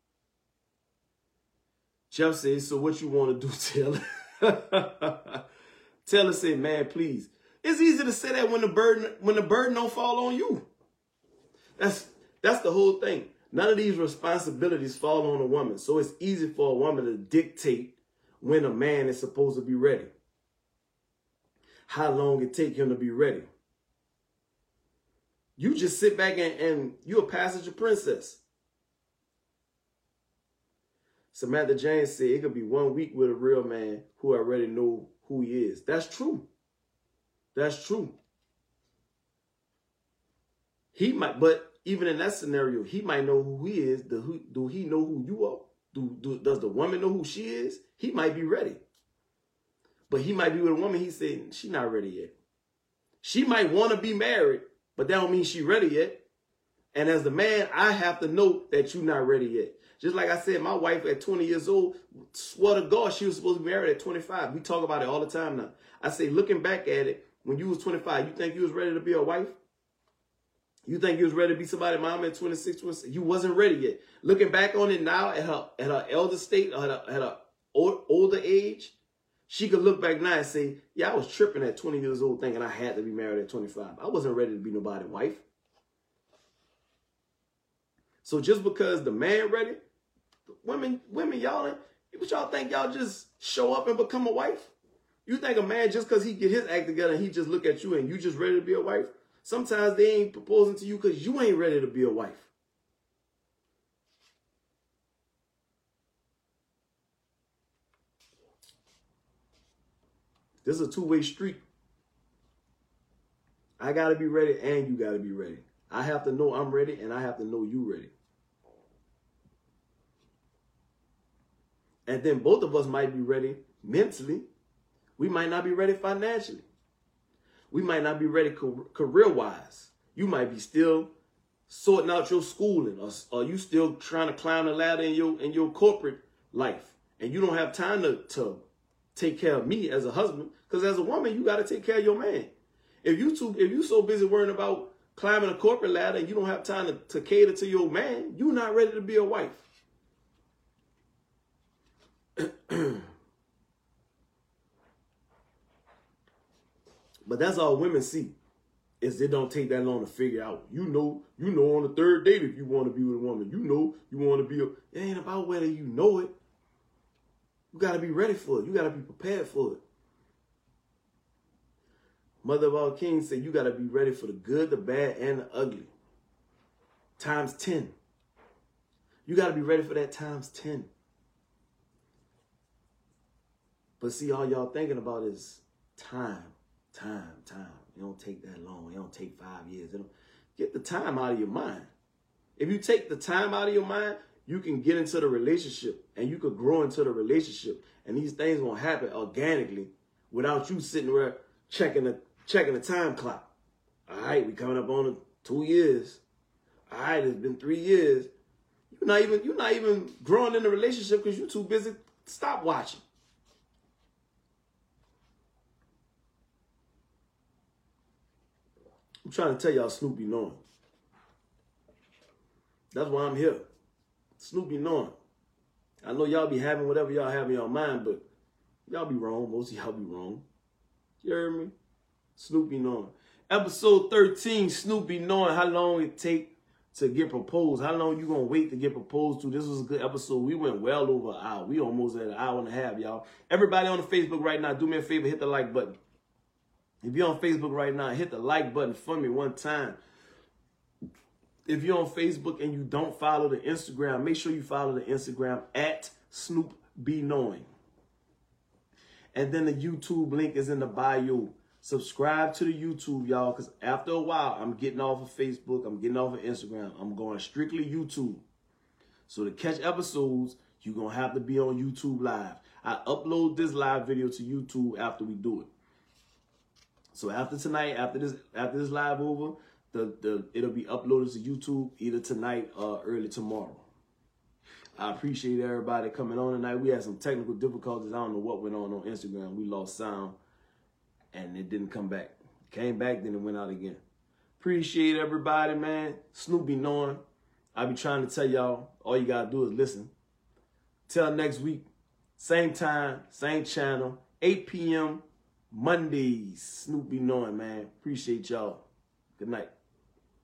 Jeff says, so what you want to do, Taylor? Taylor said, man, please. It's easy to say that when the burden, when the burden don't fall on you. That's, that's the whole thing. None of these responsibilities fall on a woman. So it's easy for a woman to dictate when a man is supposed to be ready. How long it take him to be ready. You just sit back and, and you're a passenger princess. Samantha James said it could be one week with a real man who already know who he is. That's true. That's true. He might, but even in that scenario, he might know who he is. Do, who, do he know who you are? Do, do, does the woman know who she is? He might be ready. But he might be with a woman, he said, she's not ready yet. She might want to be married, but that don't mean she's ready yet. And as the man, I have to know that you're not ready yet. Just like I said, my wife at twenty years old, swear to God, she was supposed to be married at twenty-five. We talk about it all the time now. I say, looking back at it, when you was twenty-five, you think you was ready to be a wife? You think you was ready to be somebody's mom at twenty-six, twenty-six? You wasn't ready yet. Looking back on it now at her at her elder state, or at her, at her old, older age, she could look back now and say, yeah, I was tripping at twenty years old thinking I had to be married at twenty-five. I wasn't ready to be nobody's wife. So just because the man ready, women, women, y'all, what y'all think y'all just show up and become a wife? You think a man just because he get his act together and he just look at you and you just ready to be a wife? Sometimes they ain't proposing to you because you ain't ready to be a wife. This is a two-way street. I got to be ready and you got to be ready. I have to know I'm ready and I have to know you ready. And then both of us might be ready mentally. We might not be ready financially. We might not be ready career-wise. You might be still sorting out your schooling, or, or you still trying to climb the ladder in your in your corporate life. And you don't have time to, to take care of me as a husband. Because as a woman, you got to take care of your man. If you too, if you so busy worrying about climbing a corporate ladder and you don't have time to, to cater to your man, you're not ready to be a wife. But that's all women see, is it don't take that long to figure out. You know, you know on the third date if you want to be with a woman. You know you want to be a, it ain't about whether you know it. You got to be ready for it. You got to be prepared for it. Mother of all kings said you got to be ready for the good, the bad, and the ugly. Times ten. You got to be ready for that times ten. But see, all y'all thinking about is time. Time, time. It don't take that long. It don't take five years. It don't, get the time out of your mind. If you take the time out of your mind, you can get into the relationship and you could grow into the relationship. And these things won't happen organically without you sitting there checking the checking the time clock. All right, we coming up on the two years. All right, it's been three years. You're not even you're not even growing in the relationship because you're too busy. Stop watching. I'm trying to tell y'all Snoopy knowing. That's why I'm here. Snoopy knowing. I know y'all be having whatever y'all have in your mind, but y'all be wrong. Most of y'all be wrong. You heard me? Snoopy knowing. Episode thirteen, Snoopy knowing how long it take to get proposed. How long you gonna wait to get proposed to? This was a good episode. We went well over an hour. We almost at an hour and a half, y'all. Everybody on the Facebook right now, do me a favor, hit the like button. If you're on Facebook right now, hit the like button for me one time. If you're on Facebook and you don't follow the Instagram, make sure you follow the Instagram at Snoop Be Knowing. And then the YouTube link is in the bio. Subscribe to the YouTube, y'all, because after a while, I'm getting off of Facebook. I'm getting off of Instagram. I'm going strictly YouTube. So to catch episodes, you're going to have to be on YouTube Live. I upload this live video to YouTube after we do it. So after tonight, after this after this live over, the, the it'll be uploaded to YouTube either tonight or early tomorrow. I appreciate everybody coming on tonight. We had some technical difficulties. I don't know what went on on Instagram. We lost sound. And it didn't come back. Came back, then it went out again. Appreciate everybody, man. Snoop be knowing. I be trying to tell y'all, all you gotta do is listen. Till next week, same time, same channel, eight p m Mondays. Snoop be knowing, man. Appreciate y'all. Good night.